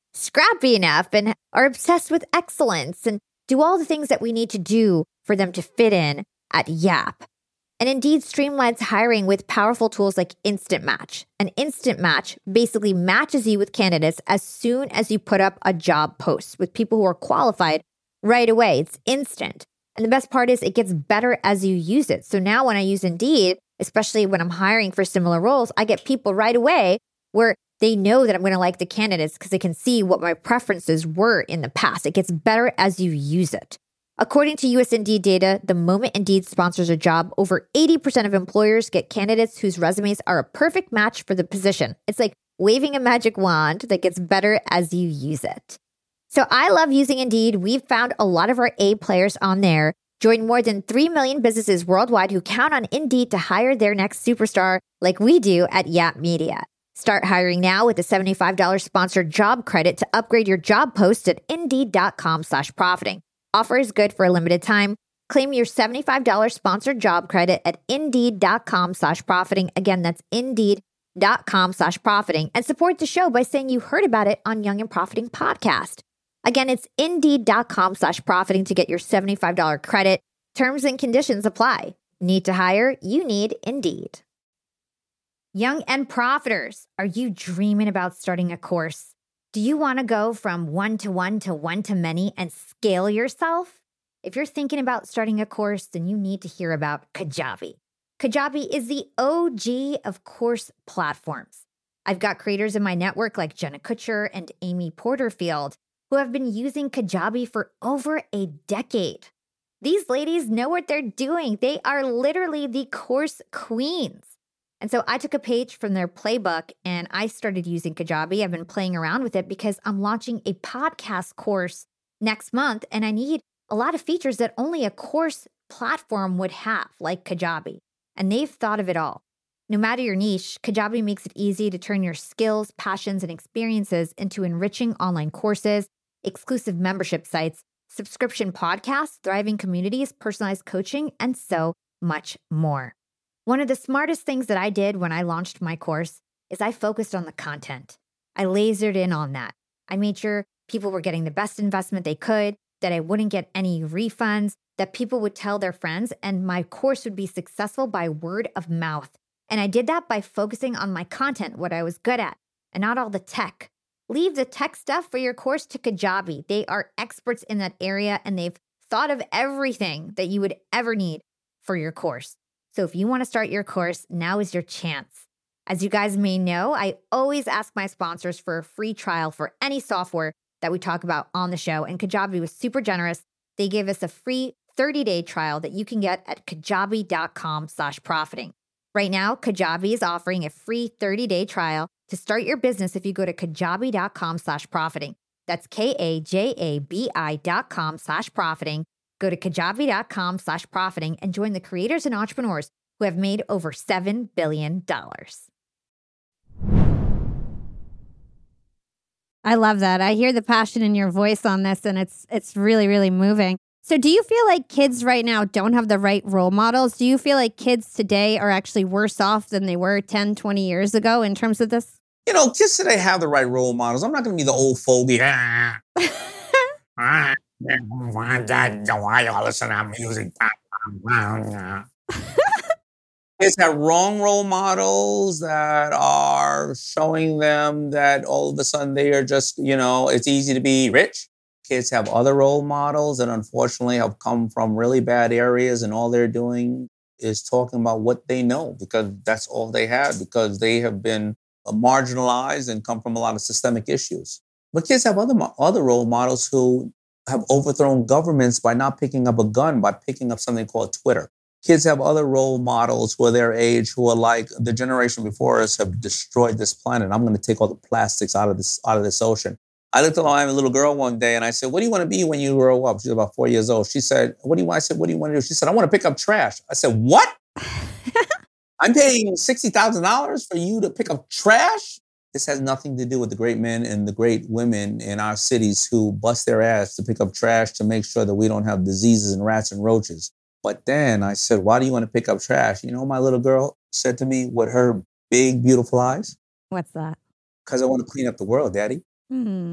scrappy enough and are obsessed with excellence and do all the things that we need to do for them to fit in at Yap. And Indeed streamlines hiring with powerful tools like Instant Match. An Instant Match basically matches you with candidates as soon as you put up a job post with people who are qualified right away. It's instant. And the best part is it gets better as you use it. So now when I use Indeed, especially when I'm hiring for similar roles, I get people right away where they know that I'm going to like the candidates because they can see what my preferences were in the past. It gets better as you use it. According to U S Indeed data, the moment Indeed sponsors a job, over eighty percent of employers get candidates whose resumes are a perfect match for the position. It's like waving a magic wand that gets better as you use it. So I love using Indeed. We've found a lot of our A players on there. Join more than three million businesses worldwide who count on Indeed to hire their next superstar like we do at Yap Media. Start hiring now with a seventy-five dollars sponsored job credit to upgrade your job post at Indeed.com slash profiting. Offer is good for a limited time. Claim your seventy-five dollars sponsored job credit at Indeed.com slash profiting. Again, that's Indeed.com slash profiting. And support the show by saying you heard about it on Young and Profiting Podcast. Again, it's Indeed.com slash profiting to get your seventy-five dollars credit. Terms and conditions apply. Need to hire? You need Indeed. Young and Profiters, are you dreaming about starting a course? Do you want to go from one-to-one to one-to-many and scale yourself? If you're thinking about starting a course, then you need to hear about Kajabi. Kajabi is the O G of course platforms. I've got creators in my network like Jenna Kutcher and Amy Porterfield who have been using Kajabi for over a decade. These ladies know what they're doing. They are literally the course queens. And so I took a page from their playbook and I started using Kajabi. I've been playing around with it because I'm launching a podcast course next month and I need a lot of features that only a course platform would have, like Kajabi. And they've thought of it all. No matter your niche, Kajabi makes it easy to turn your skills, passions, and experiences into enriching online courses, exclusive membership sites, subscription podcasts, thriving communities, personalized coaching, and so much more. One of the smartest things that I did when I launched my course is I focused on the content. I lasered in on that. I made sure people were getting the best investment they could, that I wouldn't get any refunds, that people would tell their friends, and my course would be successful by word of mouth. And I did that by focusing on my content, what I was good at, and not all the tech. Leave the tech stuff for your course to Kajabi. They are experts in that area, and they've thought of everything that you would ever need for your course. So if you want to start your course, now is your chance. As you guys may know, I always ask my sponsors for a free trial for any software that we talk about on the show. And Kajabi was super generous. They gave us a free thirty-day trial that you can get at kajabi.com slash profiting. Right now, Kajabi is offering a free thirty-day trial to start your business if you go to kajabi.com slash profiting. That's K-A-J-A-B-I dot com slash profiting. Go to kajabi.com slash profiting and join the creators and entrepreneurs who have made over seven billion dollars. I love that. I hear the passion in your voice on this, and it's it's really, really moving. So do you feel like kids right now don't have the right role models? Do you feel like kids today are actually worse off than they were ten, twenty years ago in terms of this? You know, kids today have the right role models. I'm not going to be the old fogey. Why y'all listen to music? Kids have wrong role models that are showing them that all of a sudden they are just, you know, it's easy to be rich. Kids have other role models that unfortunately have come from really bad areas, and all they're doing is talking about what they know because that's all they have, because they have been marginalized and come from a lot of systemic issues. But kids have other other role models who have overthrown governments by not picking up a gun, by picking up something called Twitter. Kids have other role models who are their age, who are like the generation before us have destroyed this planet. I'm going to take all the plastics out of this out of this ocean. I looked at my little girl one day and I said, "What do you want to be when you grow up?" She's about four years old. She said, "What do you want?" I said, "What do you want to do?" She said, "I want to pick up trash." I said, "What? I'm paying sixty thousand dollars for you to pick up trash?" This has nothing to do with the great men and the great women in our cities who bust their ass to pick up trash to make sure that we don't have diseases and rats and roaches. But then I said, "Why do you want to pick up trash?" You know, my little girl said to me with her big, beautiful eyes, What's that? "Because I want to clean up the world, Daddy." Mm-hmm.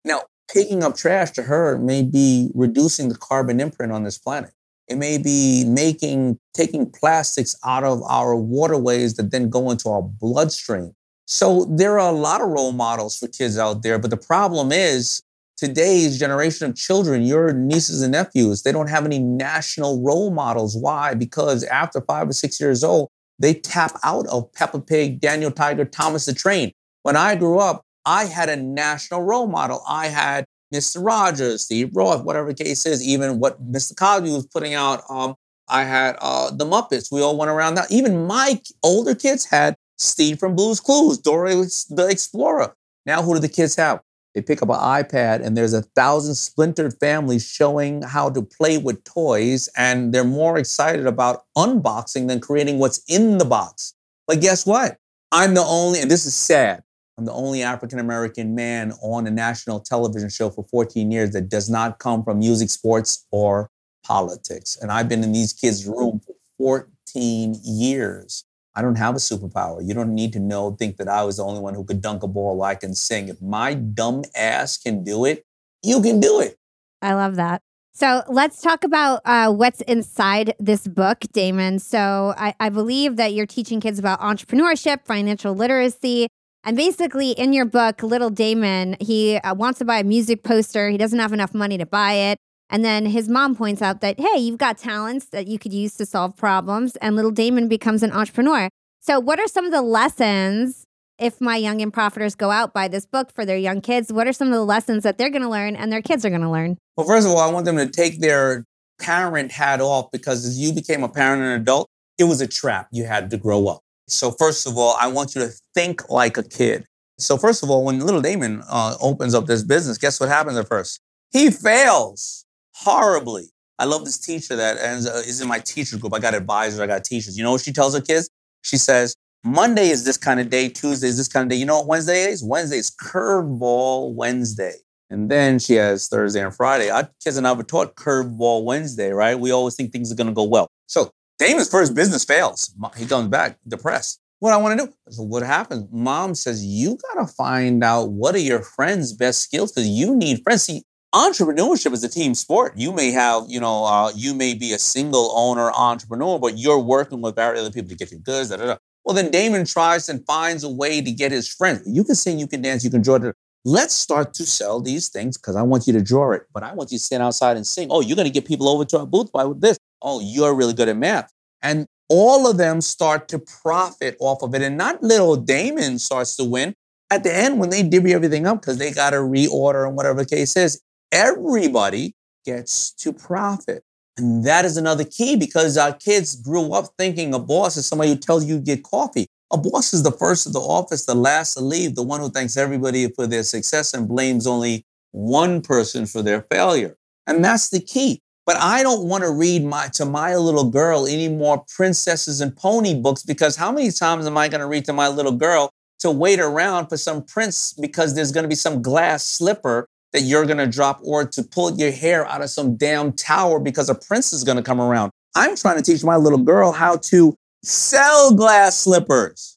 Now, picking up trash to her may be reducing the carbon imprint on this planet. It may be making, taking plastics out of our waterways that then go into our bloodstream. So there are a lot of role models for kids out there, but the problem is today's generation of children, your nieces and nephews, they don't have any national role models. Why? Because after five or six years old, they tap out of Peppa Pig, Daniel Tiger, Thomas the Train. When I grew up, I had a national role model. I had Mister Rogers, Steve Roth, whatever the case is, even what Mister Cosby was putting out. Um, I had uh, the Muppets. We all went around that. Even my older kids had Steve from Blue's Clues, Dora the Explorer. Now, who do the kids have? They pick up an iPad and there's a thousand splintered families showing how to play with toys, and they're more excited about unboxing than creating what's in the box. But guess what? I'm the only, and this is sad, I'm the only African-American man on a national television show for fourteen years that does not come from music, sports, or politics. And I've been in these kids' room for fourteen years. I don't have a superpower. You don't need to know, think that I was the only one who could dunk a ball or I can sing. If my dumb ass can do it, you can do it. I love that. So let's talk about uh, what's inside this book, Damon. So I, I believe that you're teaching kids about entrepreneurship, financial literacy. And basically in your book, little Damon, he uh, wants to buy a music poster. He doesn't have enough money to buy it. And then his mom points out that, hey, you've got talents that you could use to solve problems. And little Damon becomes an entrepreneur. So what are some of the lessons, if my young and profiters go out, buy this book for their young kids, what are some of the lessons that they're going to learn and their kids are going to learn? Well, first of all, I want them to take their parent hat off, because as you became a parent and an adult, it was a trap. You had to grow up. So first of all, I want you to think like a kid. So first of all, when little Damon uh, opens up this business, guess what happens at first? He fails horribly. I love this teacher that is in my teacher group. I got advisors, I got teachers. You know what she tells her kids? She says, Monday is this kind of day, Tuesday is this kind of day. You know what Wednesday is? Wednesday is Curveball Wednesday. And then she has Thursday and Friday. Our kids and I were taught Curveball Wednesday, right? We always think things are going to go well. So Damon's first business fails. He comes back depressed. What I want to do? So what happens? Mom says, you got to find out what are your friends' best skills, because you need friends. See, entrepreneurship is a team sport. You may have, you know, uh, you may be a single owner entrepreneur, but you're working with various other people to get your goods. Da, da, da. Well, then Damon tries and finds a way to get his friends. You can sing, you can dance, you can draw. Let's start to sell these things, because I want you to draw it, but I want you to stand outside and sing. Oh, you're going to get people over to our booth by this. Oh, you're really good at math. And all of them start to profit off of it. And not little Damon starts to win. At the end, when they divvy everything up, because they got to reorder and whatever the case is, everybody gets to profit. And that is another key, because our kids grew up thinking a boss is somebody who tells you to get coffee. A boss is the first of the office, the last to leave, the one who thanks everybody for their success and blames only one person for their failure. And that's the key. But I don't want to read my to my little girl any more princesses and pony books, because how many times am I going to read to my little girl to wait around for some prince because there's going to be some glass slipper that you're going to drop, or to pull your hair out of some damn tower because a prince is going to come around? I'm trying to teach my little girl how to sell glass slippers.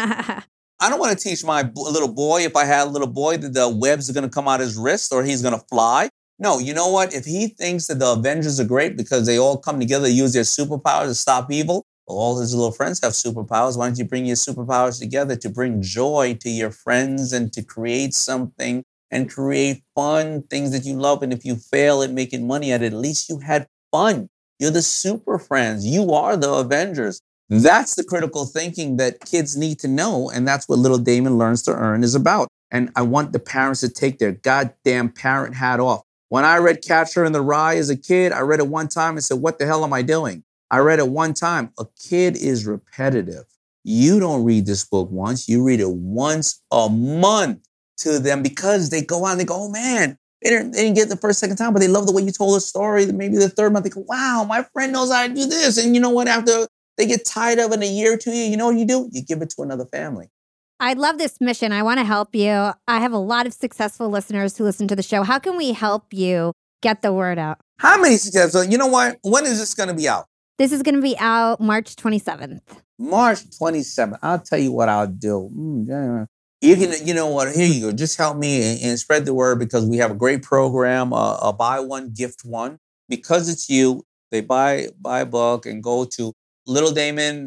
I don't want to teach my b- little boy, if I had a little boy, that the webs are going to come out his wrist or he's going to fly. No, you know what? If he thinks that the Avengers are great because they all come together to use their superpowers to stop evil, well, all his little friends have superpowers. Why don't you bring your superpowers together to bring joy to your friends and to create something and create fun things that you love? And if you fail at making money at it, at least you had fun. You're the super friends. You are the Avengers. That's the critical thinking that kids need to know. And that's what little Damon Learns to Earn is about. And I want the parents to take their goddamn parent hat off. When I read Catcher in the Rye as a kid, I read it one time and said, what the hell am I doing? I read it one time. A kid is repetitive. You don't read this book once. You read it once a month to them, because they go on, they go, oh man, they didn't, they didn't get it the first, second time, but they love the way you told the story. Maybe the third month, they go, wow, my friend knows how to do this. And you know what? After they get tired of it in a year or two, you know what you do? You give it to another family. I love this mission. I want to help you. I have a lot of successful listeners who listen to the show. How can we help you get the word out? How many successful? You know what? When is this going to be out? This is going to be out March twenty-seventh. March twenty-seventh. I'll tell you what I'll do. Mm, yeah. You can, you know what? Here you go. Just help me and, and spread the word because we have a great program, uh, a buy one, gift one. Because it's you, they buy buy a book and go to little damon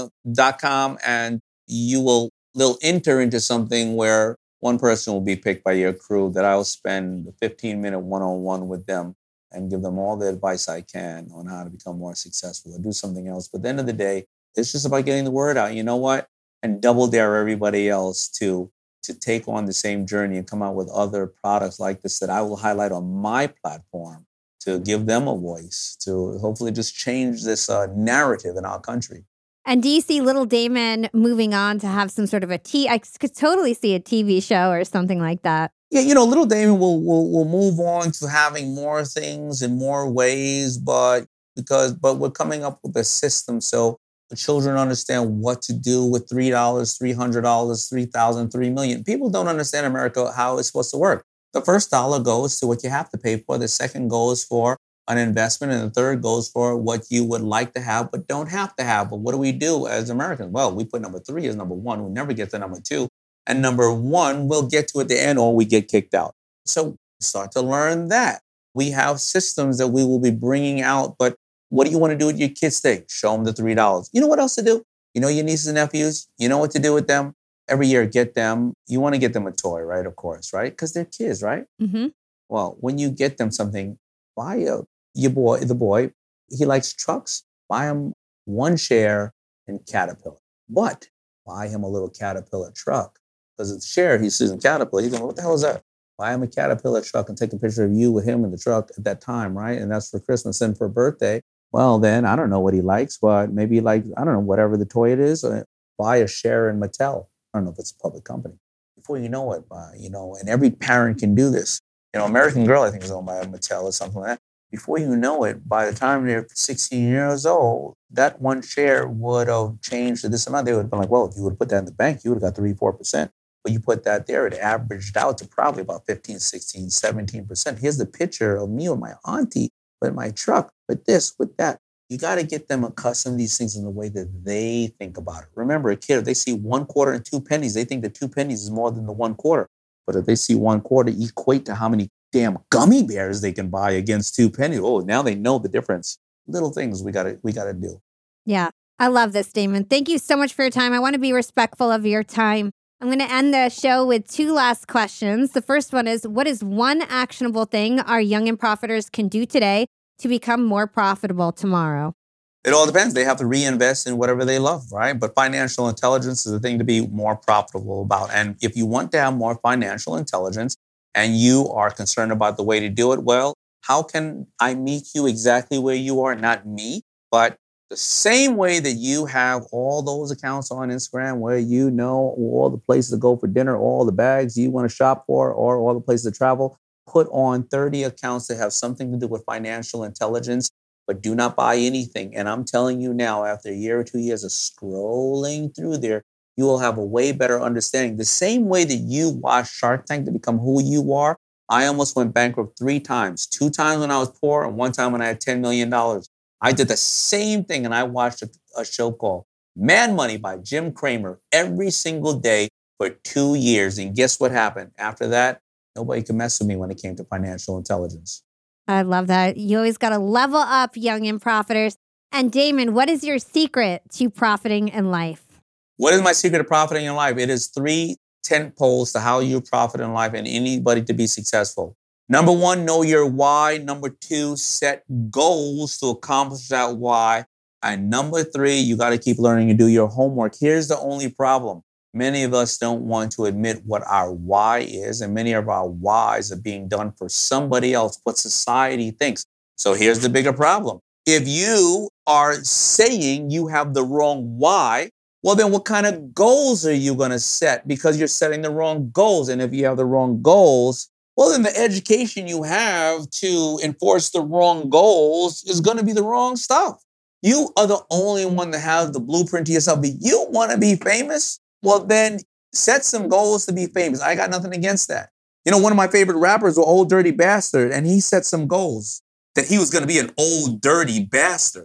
dot com and you will they'll enter into something where one person will be picked by your crew that I'll spend a fifteen minute one-on-one with them and give them all the advice I can on how to become more successful or do something else. But at the end of the day, it's just about getting the word out. You know what? And double dare everybody else to to take on the same journey and come out with other products like this that I will highlight on my platform to give them a voice, to hopefully just change this uh, narrative in our country. And do you see Little Damon moving on to have some sort of a T? I could totally see a T V show or something like that. Yeah, you know, Little Damon will will will move on to having more things in more ways, but because but we're coming up with a system so the children understand what to do with three dollars, three hundred dollars, three thousand dollars, three million dollars. People don't understand America, how it's supposed to work. The first dollar goes to what you have to pay for. The second goes for an investment. And the third goes for what you would like to have, but don't have to have. But what do we do as Americans? Well, we put number three as number one. We never get to number two. And number one, we'll get to at the end or we get kicked out. So start to learn that. We have systems that we will be bringing out, but what do you want to do with your kids today? Show them the three dollars. You know what else to do? You know your nieces and nephews? You know what to do with them? Every year, get them, you want to get them a toy, right? Of course, right? Because they're kids, right? Mm-hmm. Well, when you get them something, buy a, your boy, the boy, he likes trucks, buy him one share in Caterpillar. But buy him a little Caterpillar truck. Because it's share, he sees in Caterpillar, he's going, what the hell is that? Buy him a Caterpillar truck and take a picture of you with him in the truck at that time, right? And that's for Christmas and for birthday. Well, then I don't know what he likes, but maybe he likes, I don't know, whatever the toy it is, uh, buy a share in Mattel. I don't know if it's a public company. Before you know it, uh, you know, and every parent can do this. You know, American Girl, I think, is owned by Mattel or something like that. Before you know it, by the time they're sixteen years old, that one share would have changed to this amount. They would have been like, well, if you would have put that in the bank, you would have got three, four percent. But you put that there, it averaged out to probably about fifteen, sixteen, seventeen percent. Here's the picture of me with my auntie with my truck, with this, with that. You got to get them accustomed to these things in the way that they think about it. Remember, a kid, if they see one quarter and two pennies, they think that two pennies is more than the one quarter. But if they see one quarter equate to how many damn gummy bears they can buy against two pennies, oh, now they know the difference. Little things we got to we got to do. Yeah, I love this, Damon. Thank you so much for your time. I want to be respectful of your time. I'm going to end the show with two last questions. The first one is, what is one actionable thing our young and profiters can do today to become more profitable tomorrow? It all depends. They have to reinvest in whatever they love, right? But financial intelligence is the thing to be more profitable about. And if you want to have more financial intelligence and you are concerned about the way to do it, well, how can I meet you exactly where you are? Not me, but the same way that you have all those accounts on Instagram where you know all the places to go for dinner, all the bags you want to shop for, or all the places to travel, put on thirty accounts that have something to do with financial intelligence, but do not buy anything. And I'm telling you now, after a year or two years of scrolling through there, you will have a way better understanding. The same way that you watch Shark Tank to become who you are, I almost went bankrupt three times. Two times when I was poor and one time when I had ten million dollars. I did the same thing and I watched a, a show called Mad Money by Jim Cramer every single day for two years. And guess what happened? After that, nobody could mess with me when it came to financial intelligence. I love that. You always got to level up, young and profiters. And Damon, what is your secret to profiting in life? What is my secret to profiting in life? It is three tent poles to how you profit in life and anybody to be successful. Number one, know your why. Number two, set goals to accomplish that why. And number three, you got to keep learning and do your homework. Here's the only problem. Many of us don't want to admit what our why is, and many of our whys are being done for somebody else, what society thinks. So here's the bigger problem. If you are saying you have the wrong why, well, then what kind of goals are you going to set? Because you're setting the wrong goals. And if you have the wrong goals, well, then the education you have to enforce the wrong goals is going to be the wrong stuff. You are the only one that has the blueprint to yourself. If you want to be famous, well, then set some goals to be famous. I got nothing against that. You know, one of my favorite rappers was Old Dirty Bastard, and he set some goals that he was going to be an old dirty bastard.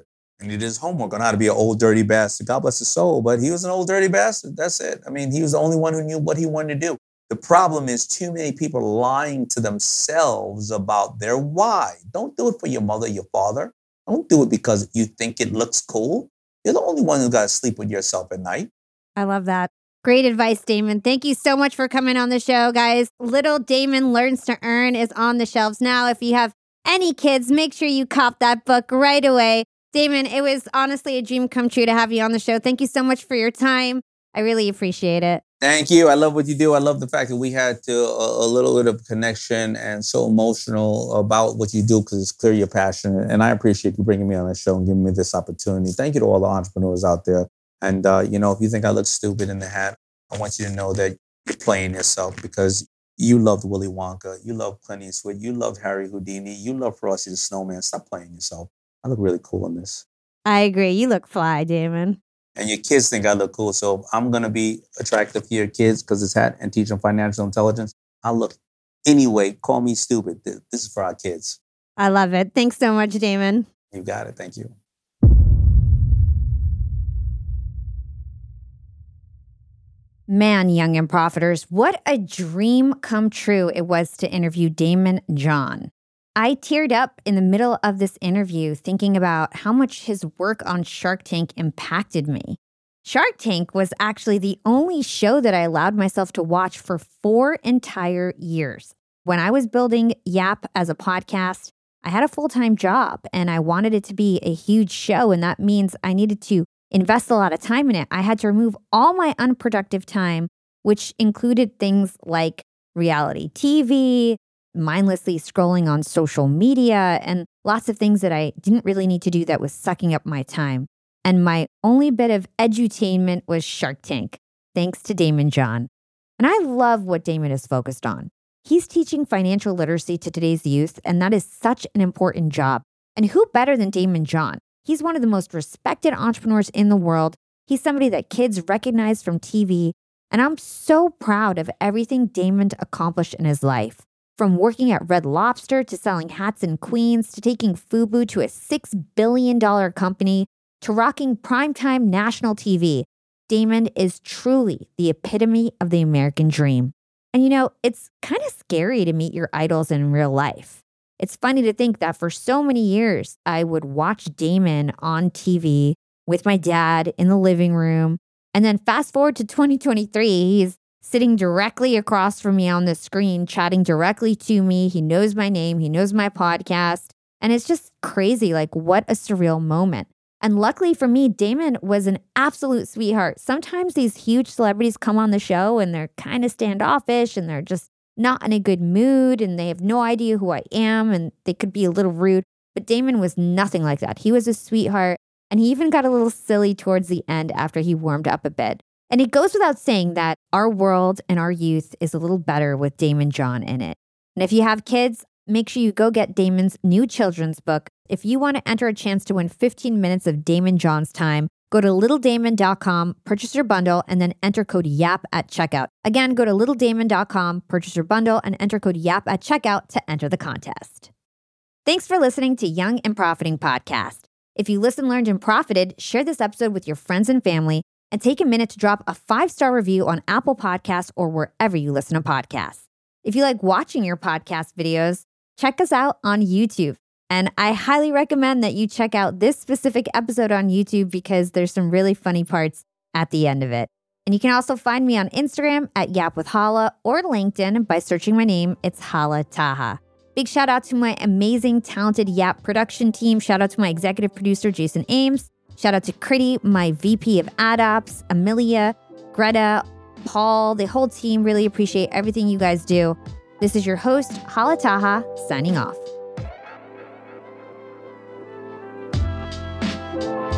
and he did his homework on how to be an old dirty bastard. God bless his soul, but he was an old dirty bastard. That's it. I mean, he was the only one who knew what he wanted to do. The problem is too many people lying to themselves about their why. Don't do it for your mother, your father. Don't do it because you think it looks cool. You're the only one who got to sleep with yourself at night. I love that. Great advice, Damon. Thank you so much for coming on the show, guys. Little Damon Learns to Earn is on the shelves now. If you have any kids, make sure you cop that book right away. Damon, it was honestly a dream come true to have you on the show. Thank you so much for your time. I really appreciate it. Thank you. I love what you do. I love the fact that we had to, a, a little bit of connection and so emotional about what you do because it's clear you're passionate. And I appreciate you bringing me on the show and giving me this opportunity. Thank you to all the entrepreneurs out there. And, uh, you know, if you think I look stupid in the hat, I want you to know that you're playing yourself because you loved Willy Wonka. You love Clint Eastwood. You loved Harry Houdini. You love Frosty the Snowman. Stop playing yourself. I look really cool in this. I agree. You look fly, Damon. And your kids think I look cool. So I'm going to be attractive to your kids because it's hat and teach them financial intelligence. I look anyway. Call me stupid. This is for our kids. I love it. Thanks so much, Damon. You got it. Thank you. Man, Young and Profiters, what a dream come true it was to interview Daymond John. I teared up in the middle of this interview thinking about how much his work on Shark Tank impacted me. Shark Tank was actually the only show that I allowed myself to watch for four entire years. When I was building Yap as a podcast, I had a full-time job and I wanted it to be a huge show, and that means I needed to invest a lot of time in it. I had to remove all my unproductive time, which included things like reality T V, mindlessly scrolling on social media, and lots of things that I didn't really need to do that was sucking up my time. And my only bit of edutainment was Shark Tank, thanks to Daymond John. And I love what Damon is focused on. He's teaching financial literacy to today's youth, and that is such an important job. And who better than Daymond John? He's one of the most respected entrepreneurs in the world. He's somebody that kids recognize from T V. And I'm so proud of everything Daymond accomplished in his life. From working at Red Lobster to selling hats in Queens to taking FUBU to a six billion dollars company to rocking primetime national T V, Daymond is truly the epitome of the American dream. And you know, it's kind of scary to meet your idols in real life. It's funny to think that for so many years, I would watch Damon on T V with my dad in the living room. And then fast forward to twenty twenty-three, he's sitting directly across from me on the screen, chatting directly to me. He knows my name. He knows my podcast. And it's just crazy. Like, what a surreal moment. And luckily for me, Damon was an absolute sweetheart. Sometimes these huge celebrities come on the show and they're kind of standoffish and they're just not in a good mood and they have no idea who I am and they could be a little rude. But Damon was nothing like that. He was a sweetheart, and he even got a little silly towards the end after he warmed up a bit. And it goes without saying that our world and our youth is a little better with Daymond John in it. And if you have kids, make sure you go get Damon's new children's book. If you want to enter a chance to win fifteen minutes of Daymond John's time, go to little daymond dot com, purchase your bundle, and then enter code YAP at checkout. Again, go to little daymond dot com, purchase your bundle, and enter code YAP at checkout to enter the contest. Thanks for listening to Young and Profiting Podcast. If you listened, learned, and profited, share this episode with your friends and family, and take a minute to drop a five-star review on Apple Podcasts or wherever you listen to podcasts. If you like watching your podcast videos, check us out on YouTube. And I highly recommend that you check out this specific episode on YouTube because there's some really funny parts at the end of it. And you can also find me on Instagram at Yap with Hala or LinkedIn by searching my name. It's Hala Taha. Big shout out to my amazing, talented Yap production team. Shout out to my executive producer, Jason Ames. Shout out to Critty, my V P of Ad Ops, Amelia, Greta, Paul, the whole team. Really appreciate everything you guys do. This is your host, Hala Taha, signing off.